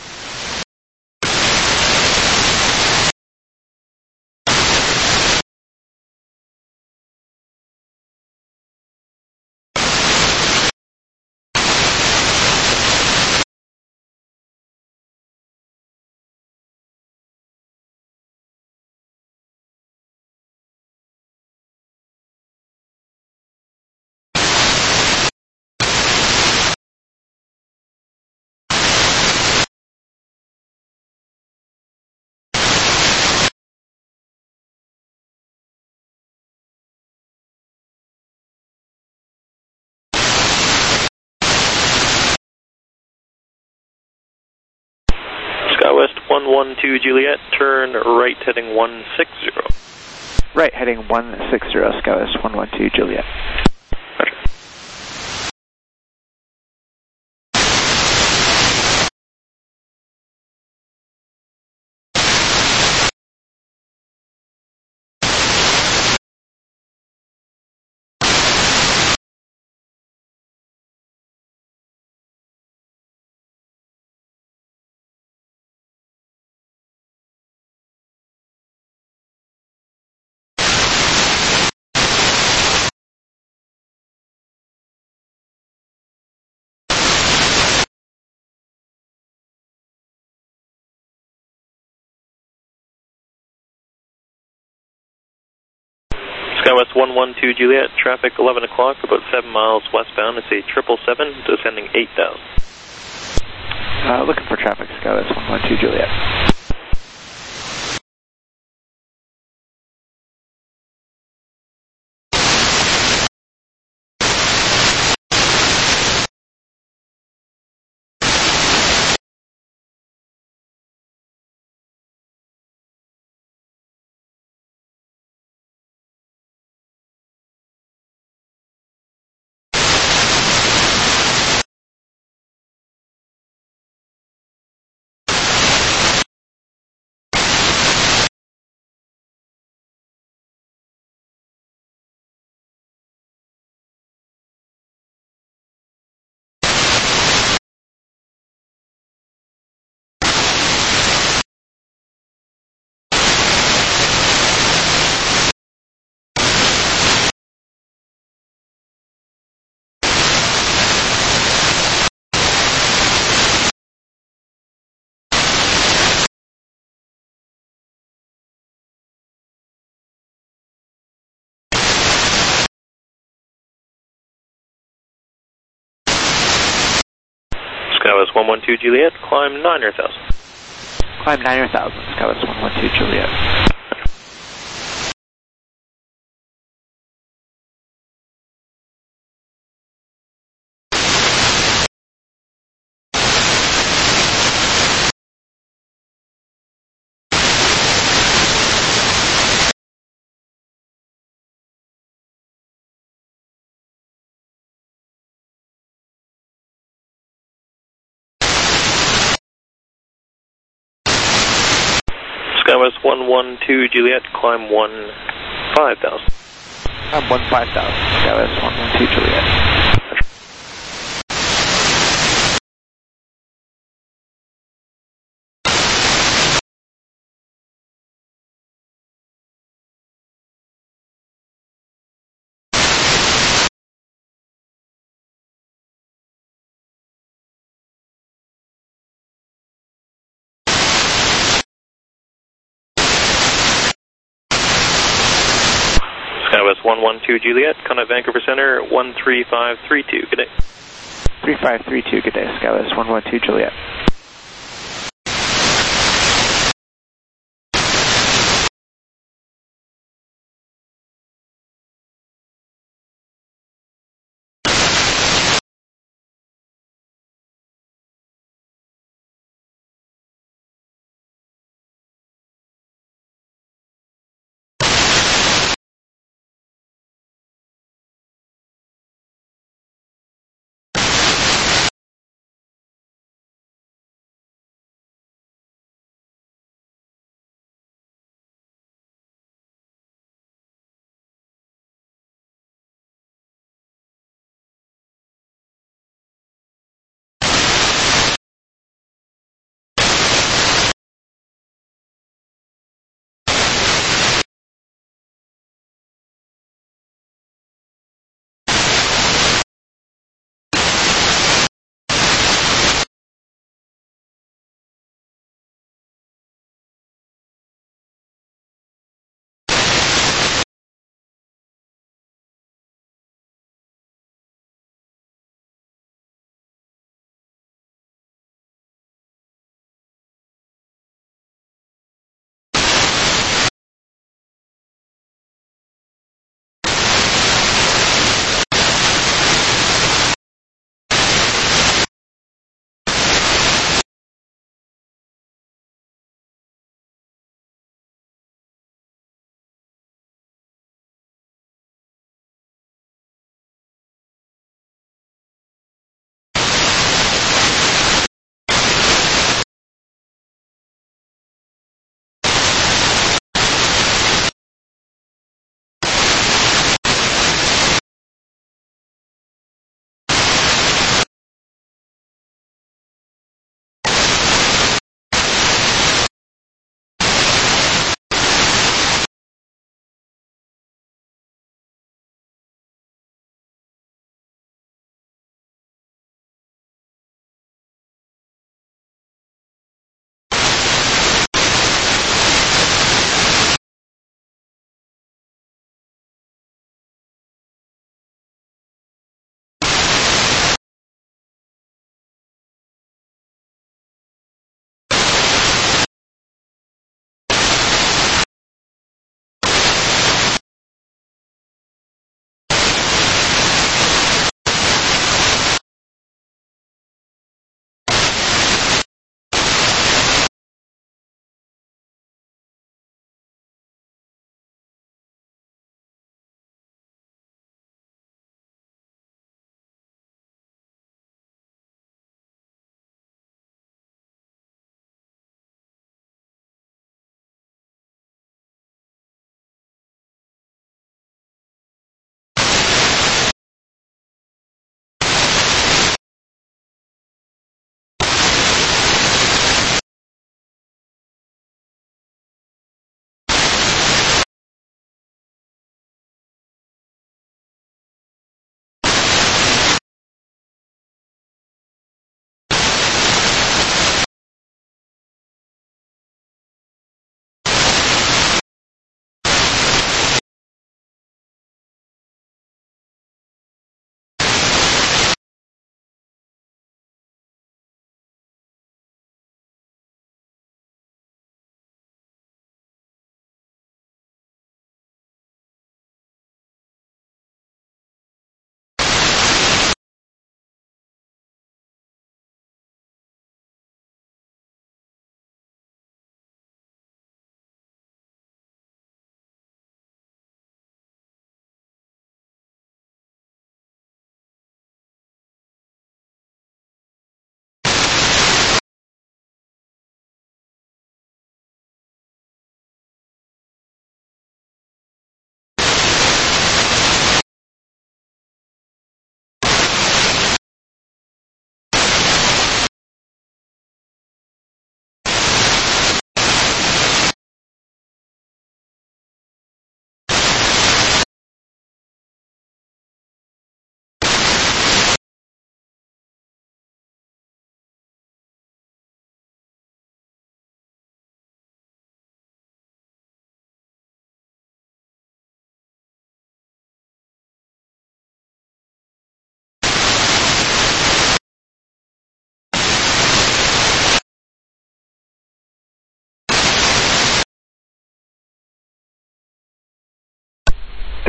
SkyWest 112 Juliet, turn right heading 160. Right heading 160, SkyWest 112 Juliet. Roger. SkyWest 112 Juliet, traffic 11 o'clock, about 7 miles westbound. It's a 777, descending 8,000. Looking for traffic, SkyWest 112 Juliet. SkyWest 112 Juliet, climb 9,000. Climb 9,000, SkyWest 112 Juliet. SkyWest 112 Juliet, climb 15,000. Climb 15,000, SkyWest 112 Juliet. SkyWest 112 Juliet, contact Vancouver Center 13532. Good day. 3532, good day. SkyWest 112 Juliet.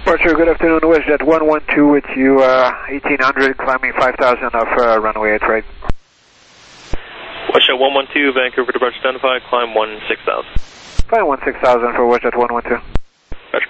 Departure, good afternoon, WestJet 112 with you, 1800, climbing 5000 off runway 8 right. WestJet 112, Vancouver departure identified, climb 16,000. Climb 16,000 for WestJet 112. Roger.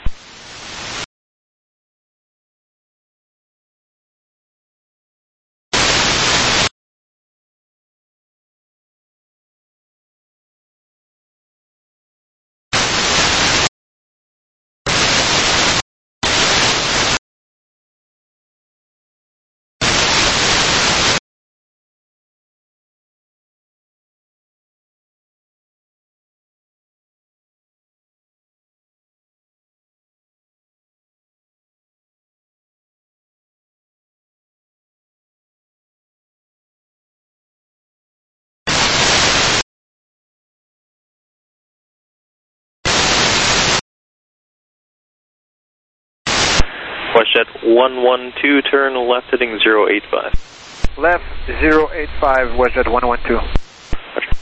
WestJet 112, turn left heading 085. Left 085, WestJet 112. Roger.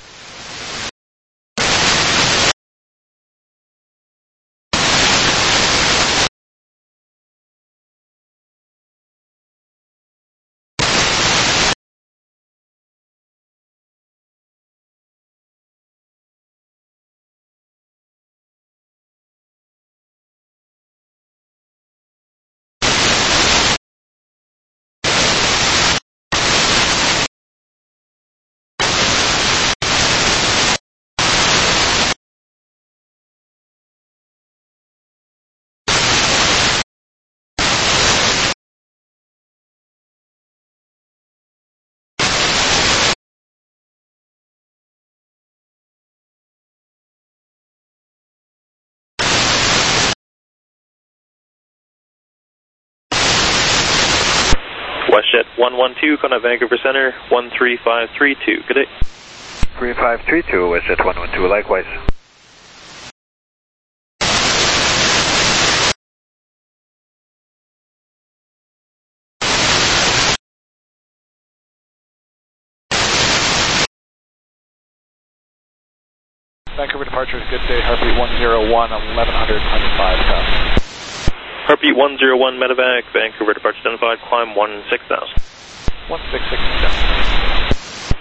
WestJet 112, contact Vancouver Center, 13532. Good day. 3532, WestJet 112, likewise. Vancouver departure, good day, Heartbeat 101, 1100, climbing 5000. Heartbeat 101, Medevac, Vancouver departure identified, climb 16,000. 1667.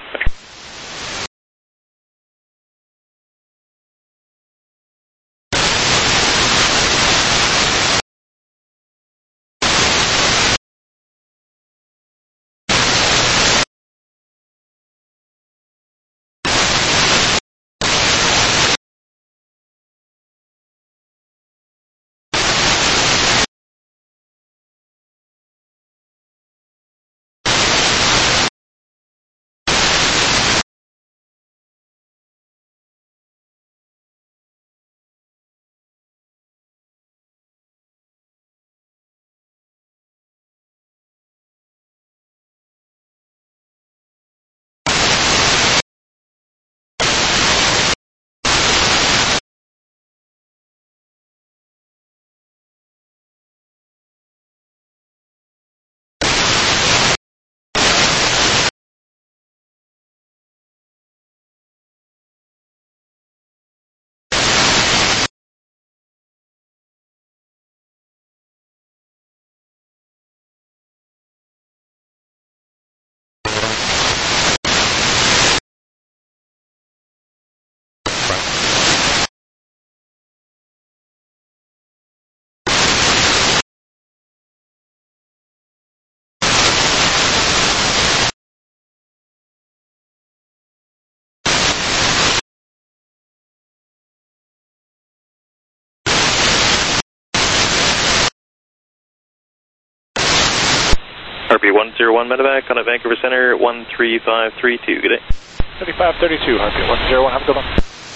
Heartbeat 101, Medevac, contact Vancouver Center, 13532. Good day. 3532, Heartbeat 101, have a good one.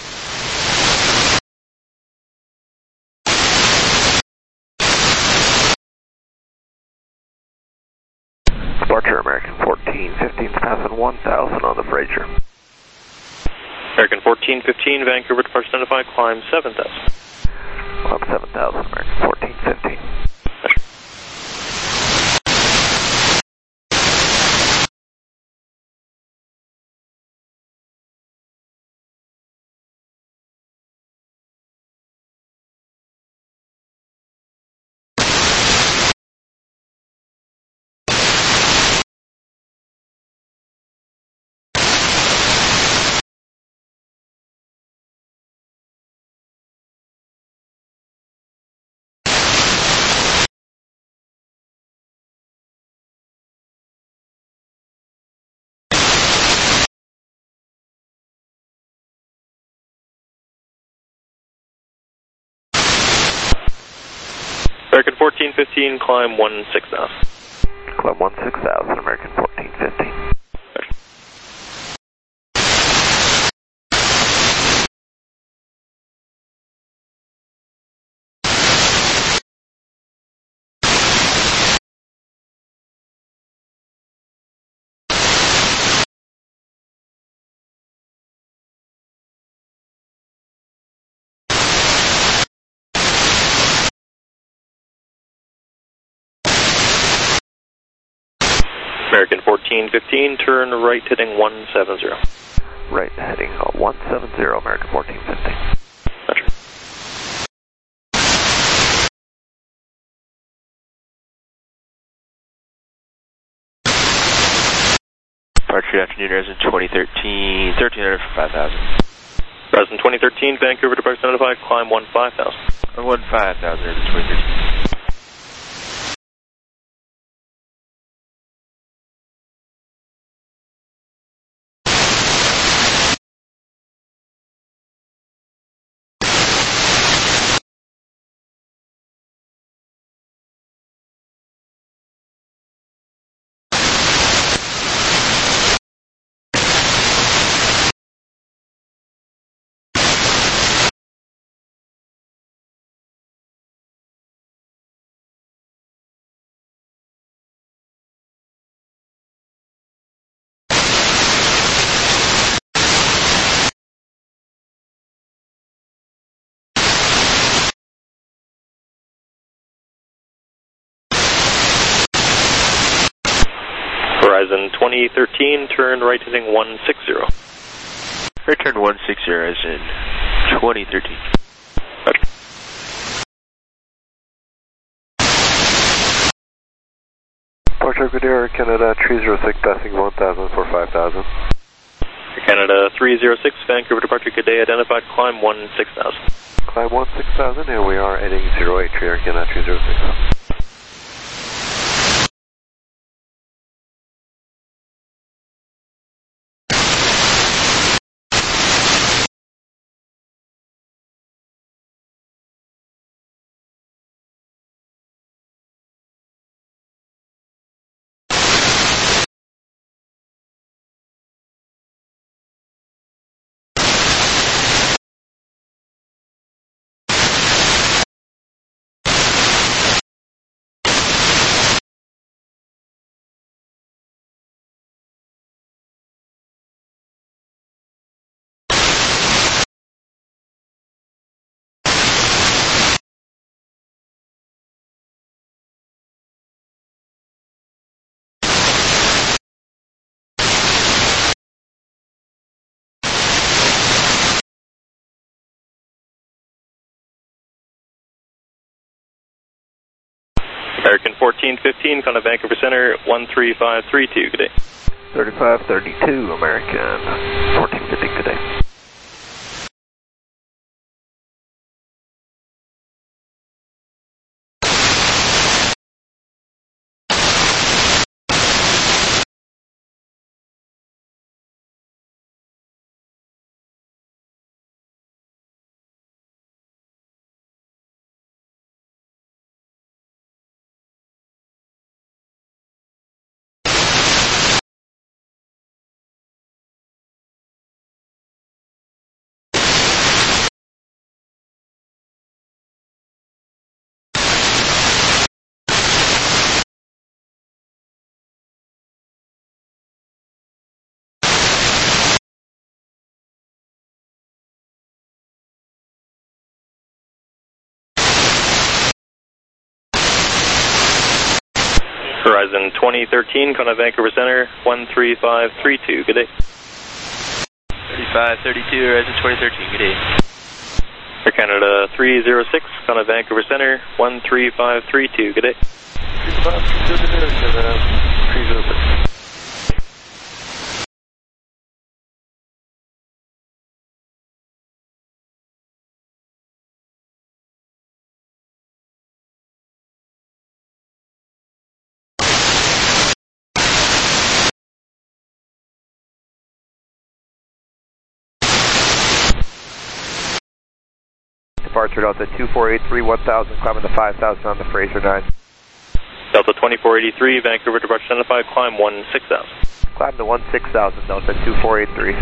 Departure American 14, 15's passing 1,000 on the Fraser. American 1415, Vancouver departure identified, climb 7,000. Climb 7,000, American 1415. American 1415, climb 16,000. Climb 16,000, American 1415. American 1415, turn right heading 170. Right heading 170, American 1415. Roger. Departure afternoon, Resin 2013, 1300 for 5,000. Resin 2013, Vancouver departure notified, climb 15,000. 15,000, Resin 2013. Horizon 2013, turn right heading 160. Return 160 as in 2013. Roger. Departure Goodyear, Canada 306, passing 1,000 for 5,000. Canada 306, Vancouver departure, good day, identified, climb 16,000. Climb 16,000, and we are heading 083, Air Canada 306. American 1415, Contact Vancouver Center, 13532, good day. 3532, American 1450, good day. Horizon 2013, Contact Vancouver Center, 13532, good day. 3532, Horizon 2013, good day. Air Canada 306, Contact Vancouver Center, 13532, good day. 306. departure, Delta 2483, 1000, climbing to 5000 on the Fraser 9. Delta 2483, Vancouver departure 75, climb 16,000. Climb to 16,000, Delta 2483.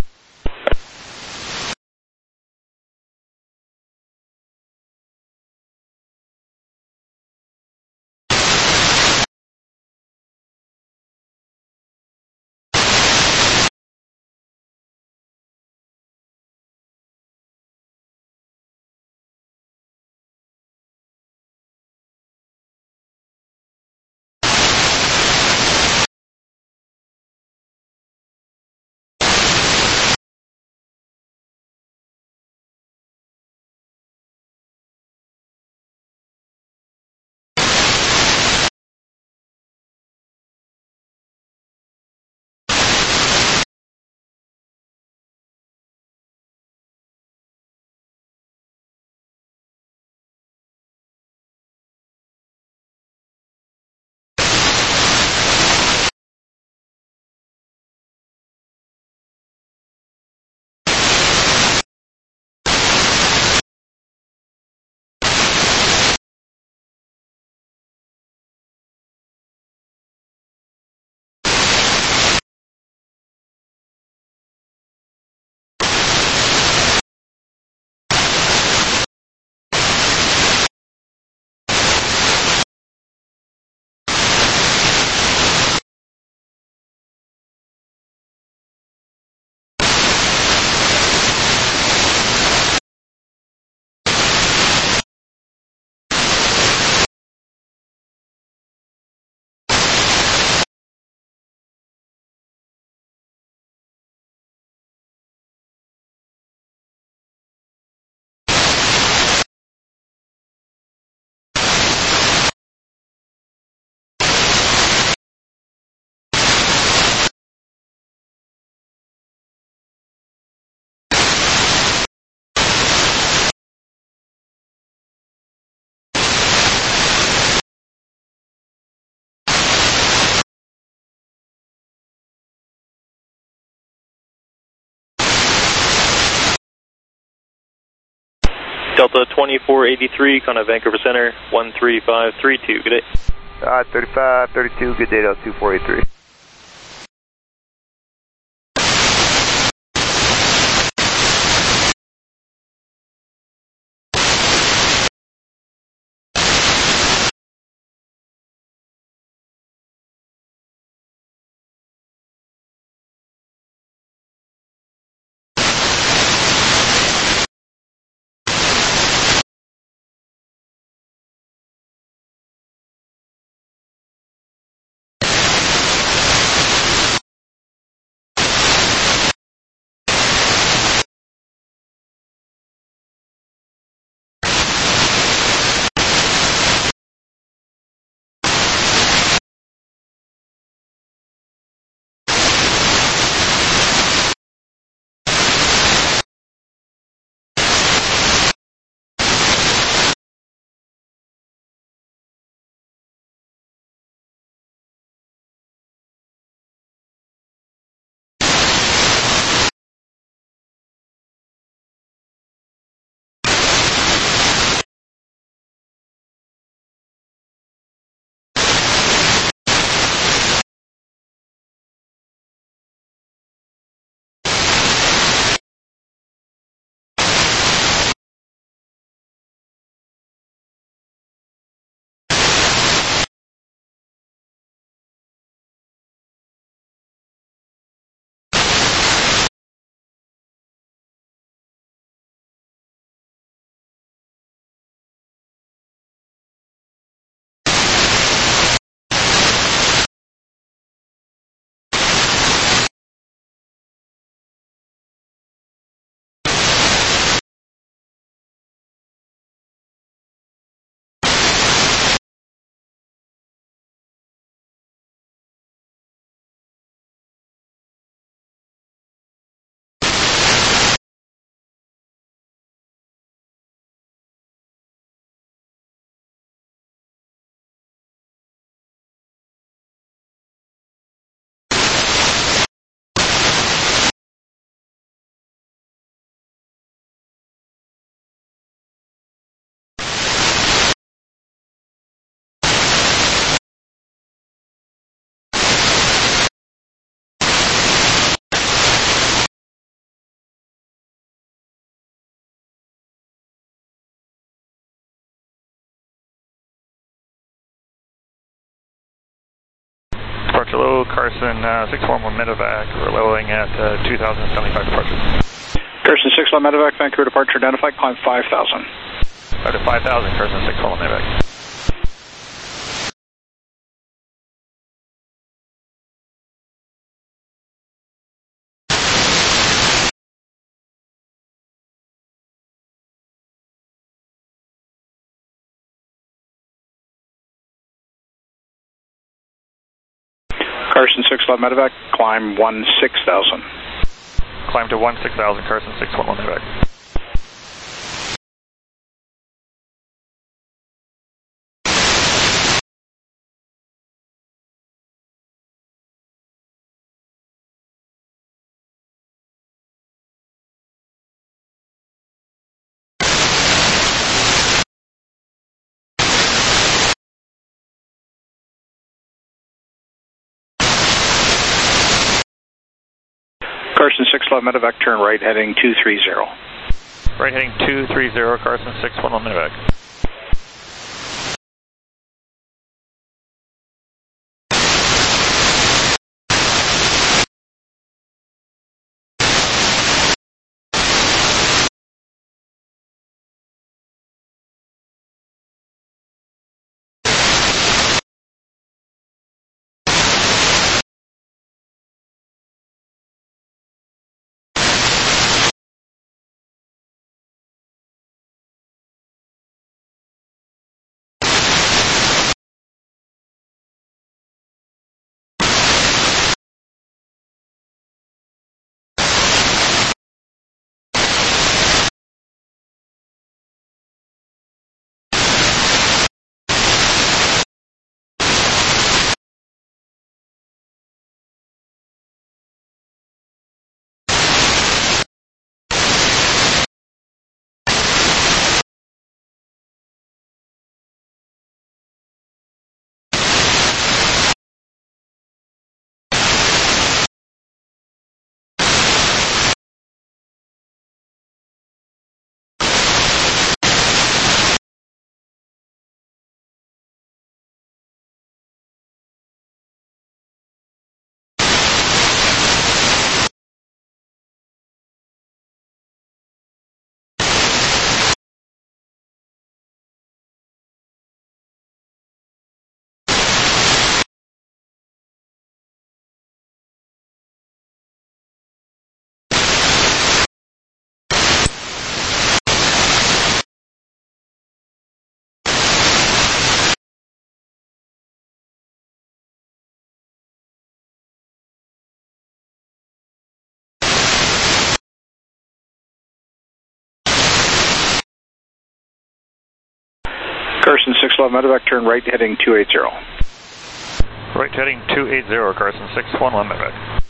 Delta 2483, contact Vancouver Center, 13532, good day. 3532, good day, Delta 2483. departure low, Carson 611 medevac, we're lowering at 2075 departure. Carson 611 medevac, Vancouver departure identified, climb 5,000. Out to 5,000, Carson 611 medevac. Carson 611 medevac, climb 16,000. Climb to 16,000, Carson 611 medevac. Carson 611 medevac, turn right heading 230. Right heading 230, Carson 611 medevac. Carson 611 medevac, turn right heading 280. Right heading 280, Carson 611 medevac.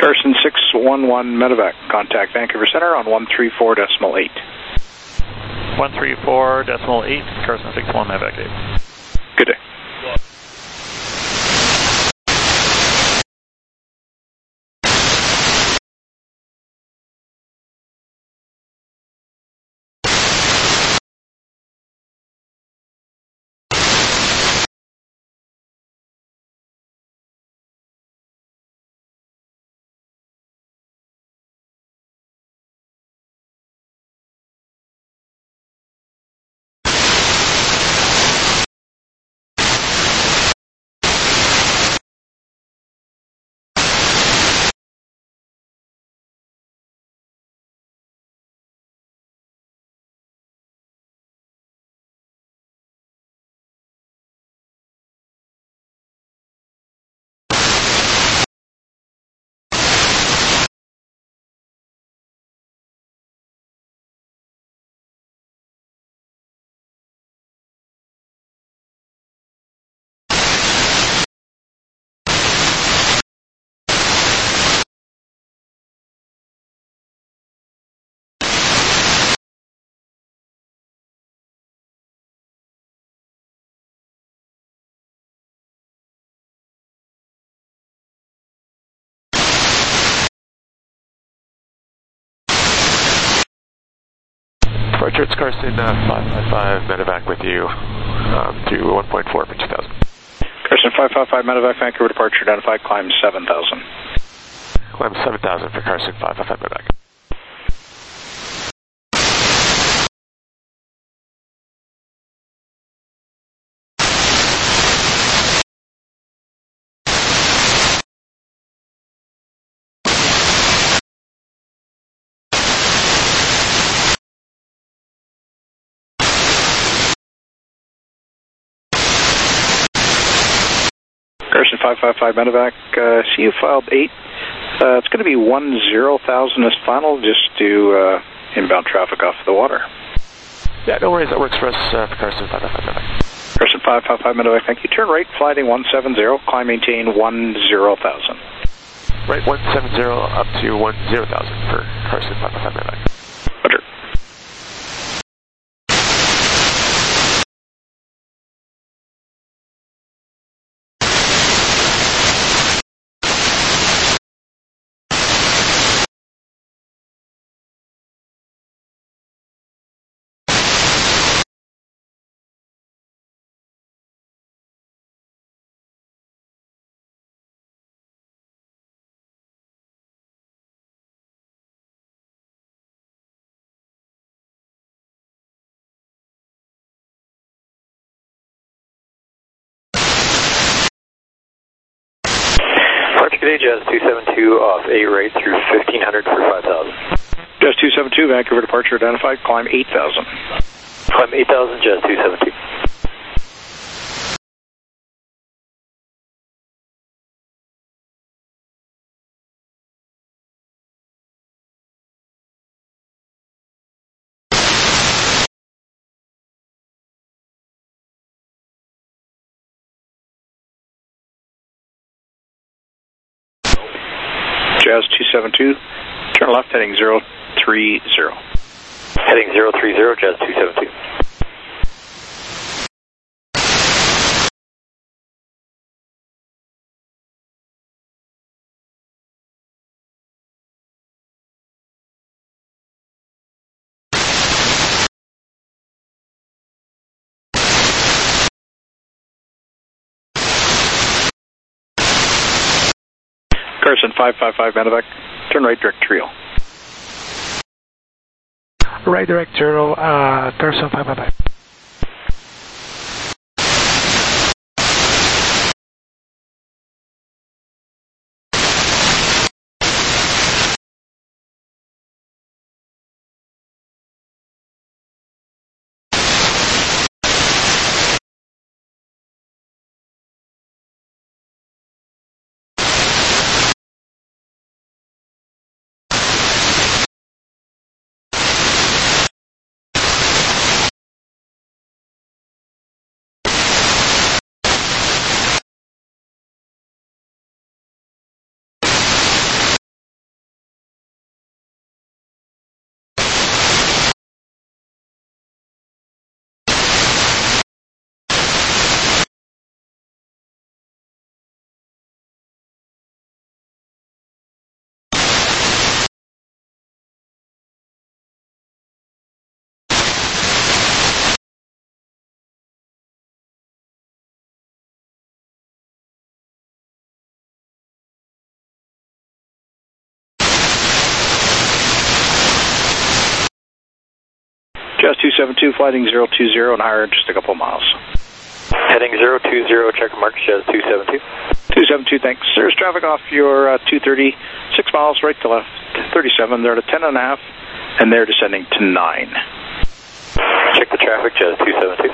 Carson 611 medevac, contact Vancouver Center on 134.8. 134.8, Carson 61 medevac 8. Good day. Departure, it's Carson 555 medevac with you to 1.4 for 2000. Carson 555 medevac, Vancouver departure identified, climb 7000. Climb 7000 for Carson 555 medevac. Carson 555 medevac, see you filed 8. It's going to be 10,000 as final, just to inbound traffic off the water. Yeah, no worries, that works for us for Carson 555 medevac. Carson 555 medevac, thank you. Turn right, flighting 170, climb maintain 10,000. Right, 170 up to 10,000 for Carson 555 medevac. Roger. Today, Jazz 272 off A right through 1500 for 5000. Jazz 272, Vancouver departure identified, climb 8000. Climb 8000, Jazz 272. Jazz 272, turn left heading 030. Heading 030, Jazz 272. Carson 555 medevac, turn right direct Trio. Right direct Trio, Carson 555. Jazz 272, flighting 020 and higher, just a couple miles. Heading 020, check marks, Jazz 272. 272, thanks. There's traffic off your 230, 6 miles right to left, 37, they're at a 10.5, and they're descending to 9. Check the traffic, Jazz 272.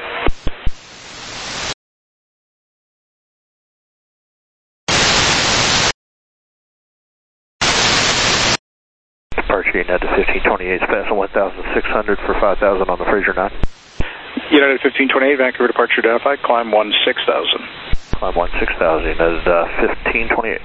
Departure United 1528, passing 1,600 for 5,000 on the Fraser 9. United 1528, Vancouver departure identified, climb 16,000. Climb 16,000, United 1528.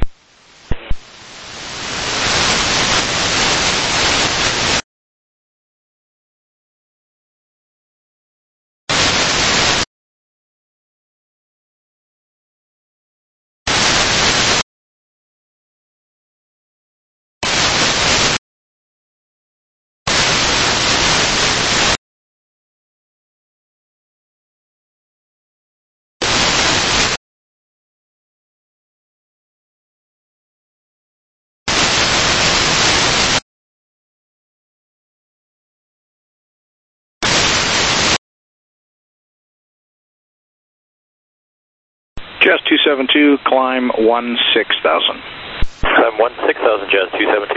Jazz 272, climb 16,000. Climb 16,000, Jazz 272.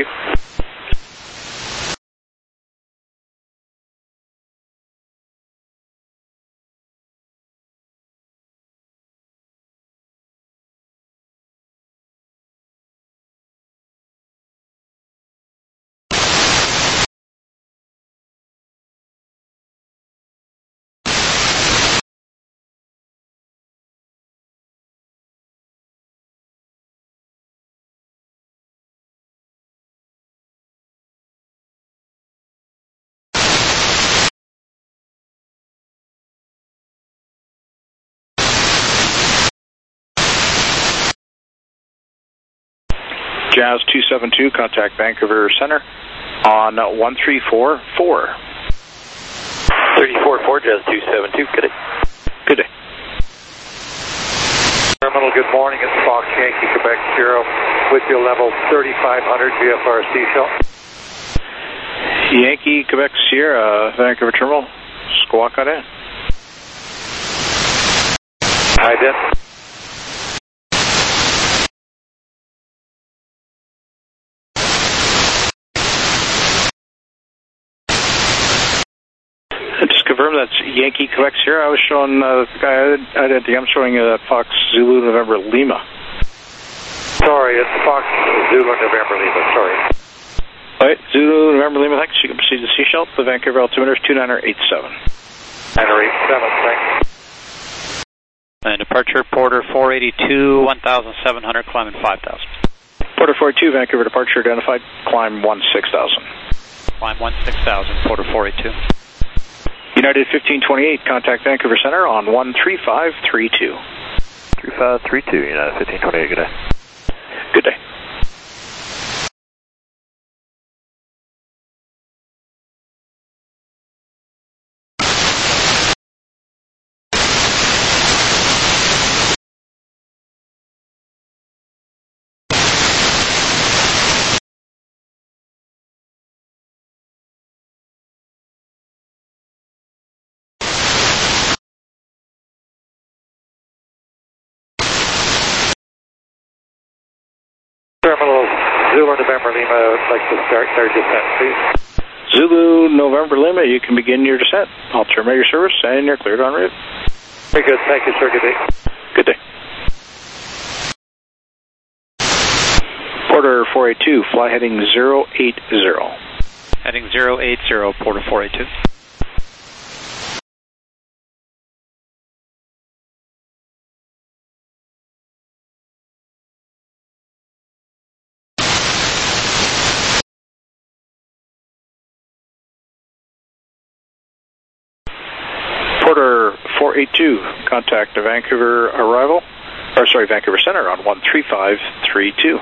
Jazz 272, contact Vancouver Center on 1344. 344, Jazz 272, good day. Good day. Terminal, good morning. It's Fox Yankee, Quebec Zero, with your level 3500 VFR Seashell. Yankee, Quebec Sierra, Vancouver Terminal, squawk on in. Hi, Den. Just confirm that's Yankee, Quebec Sierra. I was showing the guy identity. I'm showing Fox Zulu November Lima. Sorry, it's Fox Zulu November Lima, sorry. All right, Zulu November Lima, thanks. You can proceed to Seashell. The Vancouver altimeter is 2987. 2987, thanks. And departure, Porter 482, 1,700, climbing 5,000. Porter 482, Vancouver departure identified, climb 16,000. Climb 16,000, Porter 482. United 1528, contact Vancouver Center on 13532. 3532, United 1528, good day. Good day. Terminal Zulu November Lima, I'd like to start their descent, please. Zulu November Lima, you can begin your descent. I'll terminate your service and you're cleared en route. Very good, thank you, sir. Good day. Good day. Porter 482, fly heading 080. Heading 080, Porter 482. Porter 482, contact the Vancouver Vancouver Center on 13532.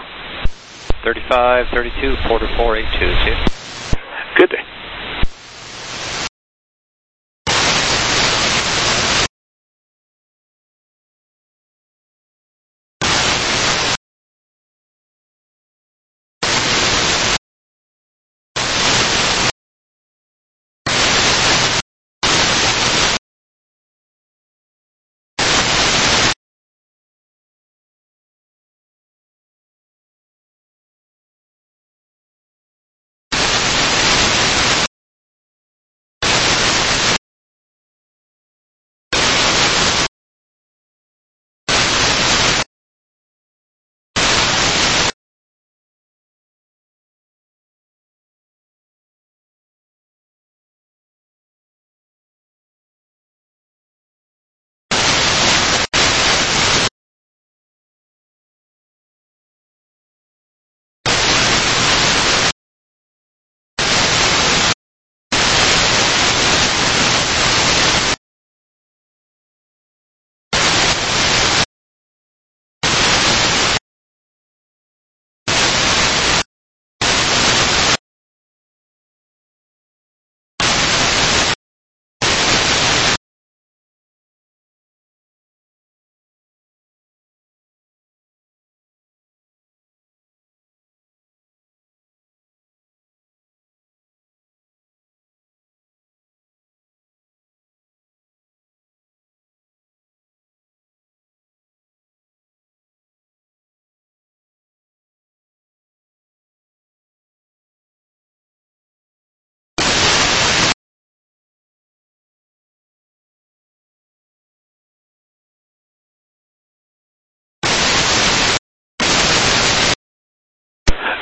3532, Porter 482, see you. Good day.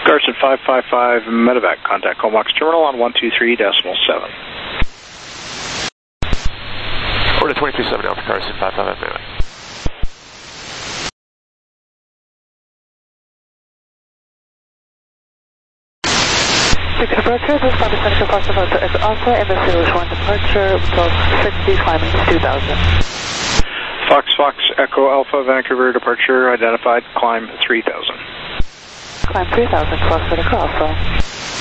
Garrison 555 Medevac, contact Comox Terminal on 123.7. Order 237 Alpha Carson 555 Medevac. Departure, this is Papa Central Foster Delta Echo Alpha, Embassy Rouge 1 departure, 1260, climbing 2000. Fox Echo Alpha, Vancouver departure identified, climb 3000. Climb 3000, Fox Echo Alpha.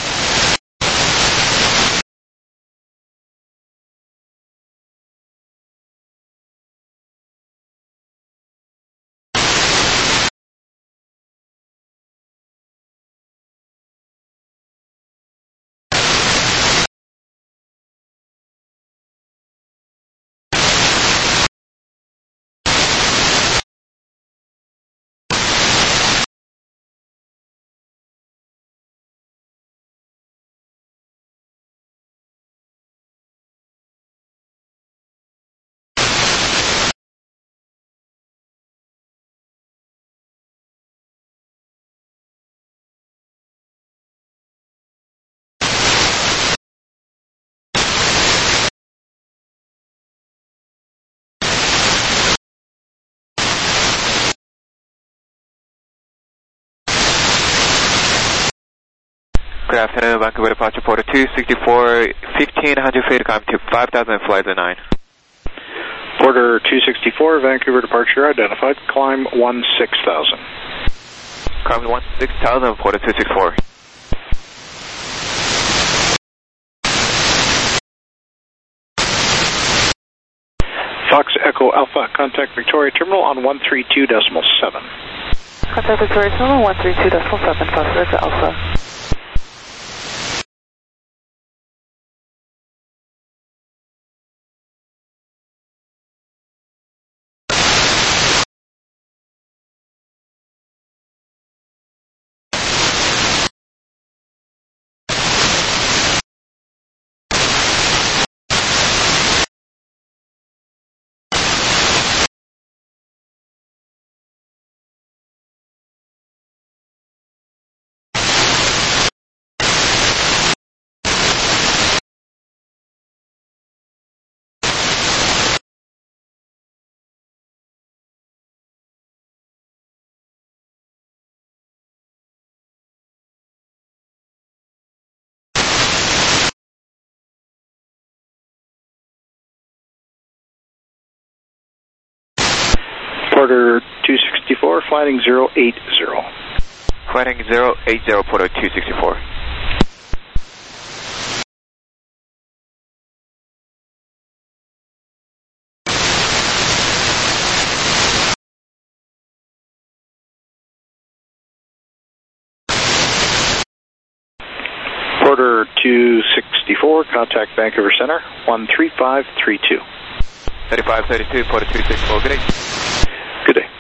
Good afternoon, Vancouver departure Porter 264, 1500 feet, climb to 5000, flight 9. Porter 264, Vancouver departure identified, climb 16,000. Climb 16,000, Porter 264. Fox Echo Alpha, contact Victoria Terminal on 132.7. Contact Victoria Terminal 132.7, Fox Echo Alpha. Porter 264, flighting 080. Flighting 080, Porter 264. Porter 264, contact Vancouver Center, 13532. 3532, Porter 264, good day. Good day.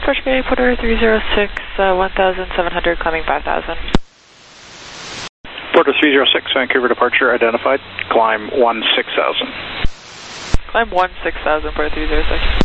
Departure Bay, Porter 306, 1,700, climbing 5,000. Porter 306, Vancouver departure identified, climb 16,000. Climb 16,000, Porter 306.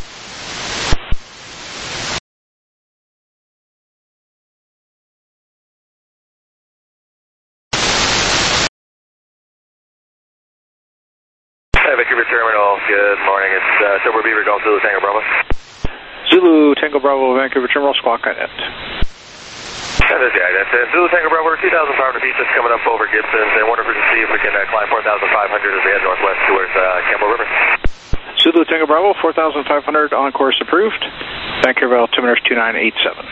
Vancouver Terminal, good morning. It's Silver Beaver Golf Zulu Tango Bravo. Zulu Tango Bravo, Vancouver Terminal, Squawk INET. That is the INET. Zulu Tango Bravo, 2,500 feet just coming up over Gibson's, and wonderful to see if we can climb 4,500 as we head northwest towards Campbell River. Zulu Tango Bravo, 4,500 on course approved. Vancouver altimeter 2987.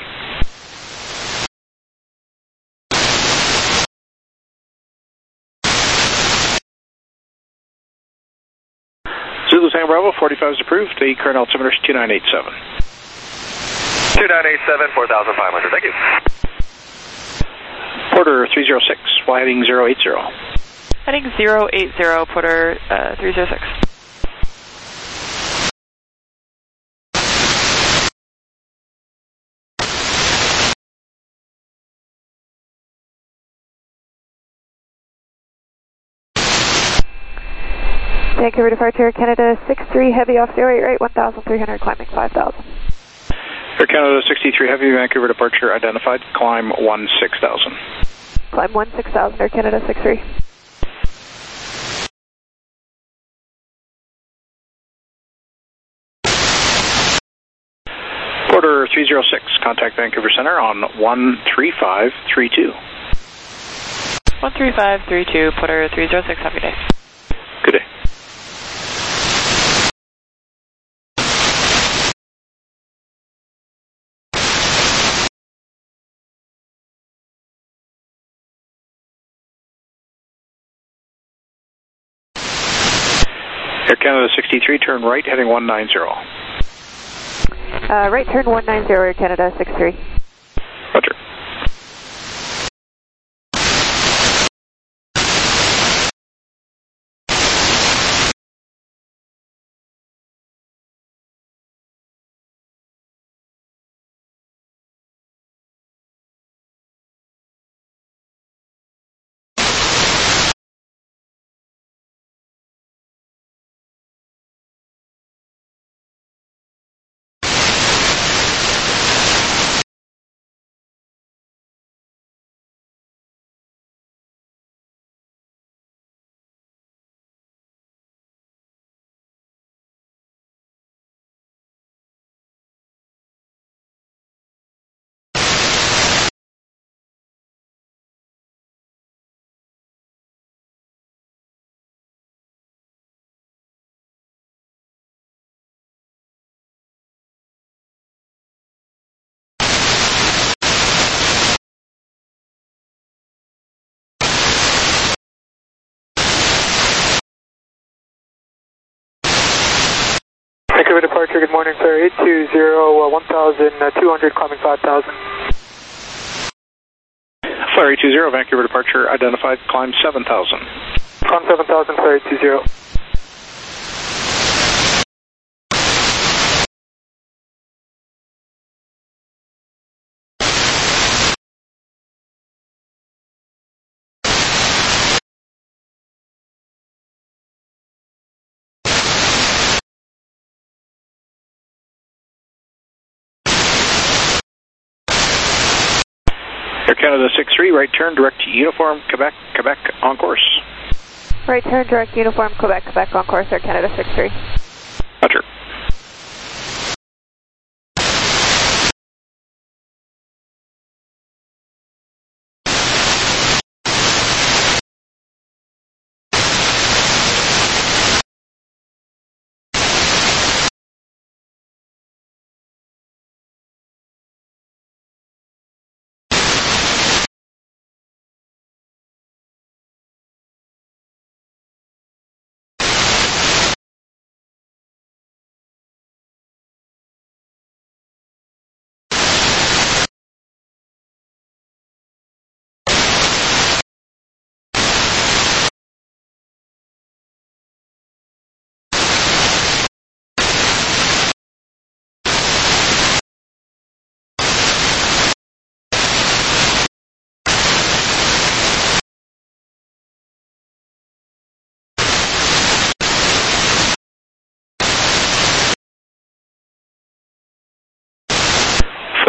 Zulu Tango Bravo, 45 is approved. The current altimeter is 2987. 2987, 4,500. Thank you. Porter 306, fly heading 080. Heading 080, Porter 306. Vancouver departure, Canada 63 heavy off 08 right, 1,300, climbing 5,000. Air Canada 63 heavy, Vancouver departure identified, climb 16,000. Climb 16,000, Air Canada 63. Porter 306, contact Vancouver Center on 13532. 13532, Porter 306, happy day. Good day. Air Canada 63, turn right, heading 190. Right turn 190, Air Canada 63. Roger. Vancouver departure, good morning, sir. 820, 1,200, climbing 5,000. Flyer 820, Vancouver departure identified, climb 7,000. Climb 7,000, Flyer 820. Air Canada 63, right turn, direct to Uniform, Quebec, Quebec, on course. Right turn, direct Uniform, Quebec, Quebec, on course, Air Canada 63. Roger.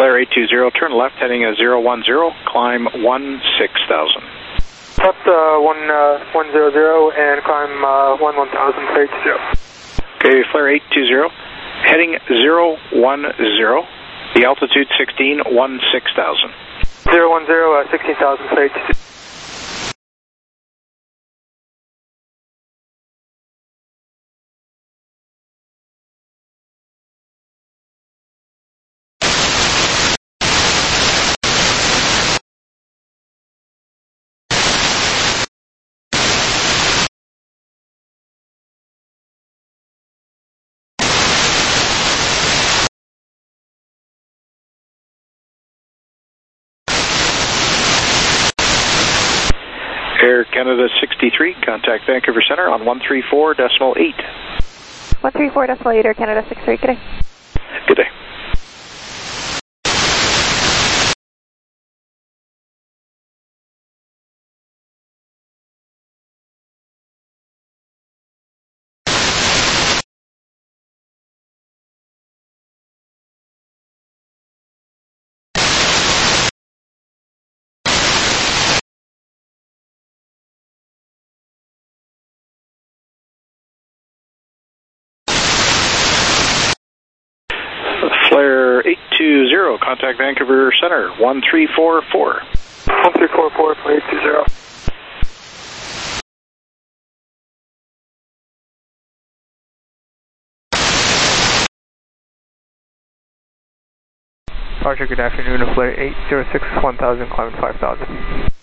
Flare 820, turn left heading 010, climb 16,000. Left 100 and climb 11,000, Flare 820. Okay, Flare 820, heading 010, the altitude 16,000. 010, 16,000, Flare 820. Air Canada 63, contact Vancouver Center on 134.8. 134.8, Air Canada 63, good day. Good day. Flare 820, contact Vancouver Center, 1344. 1344, Flare 820. Departure, good afternoon, Flare 806, 1000, climbing 5000.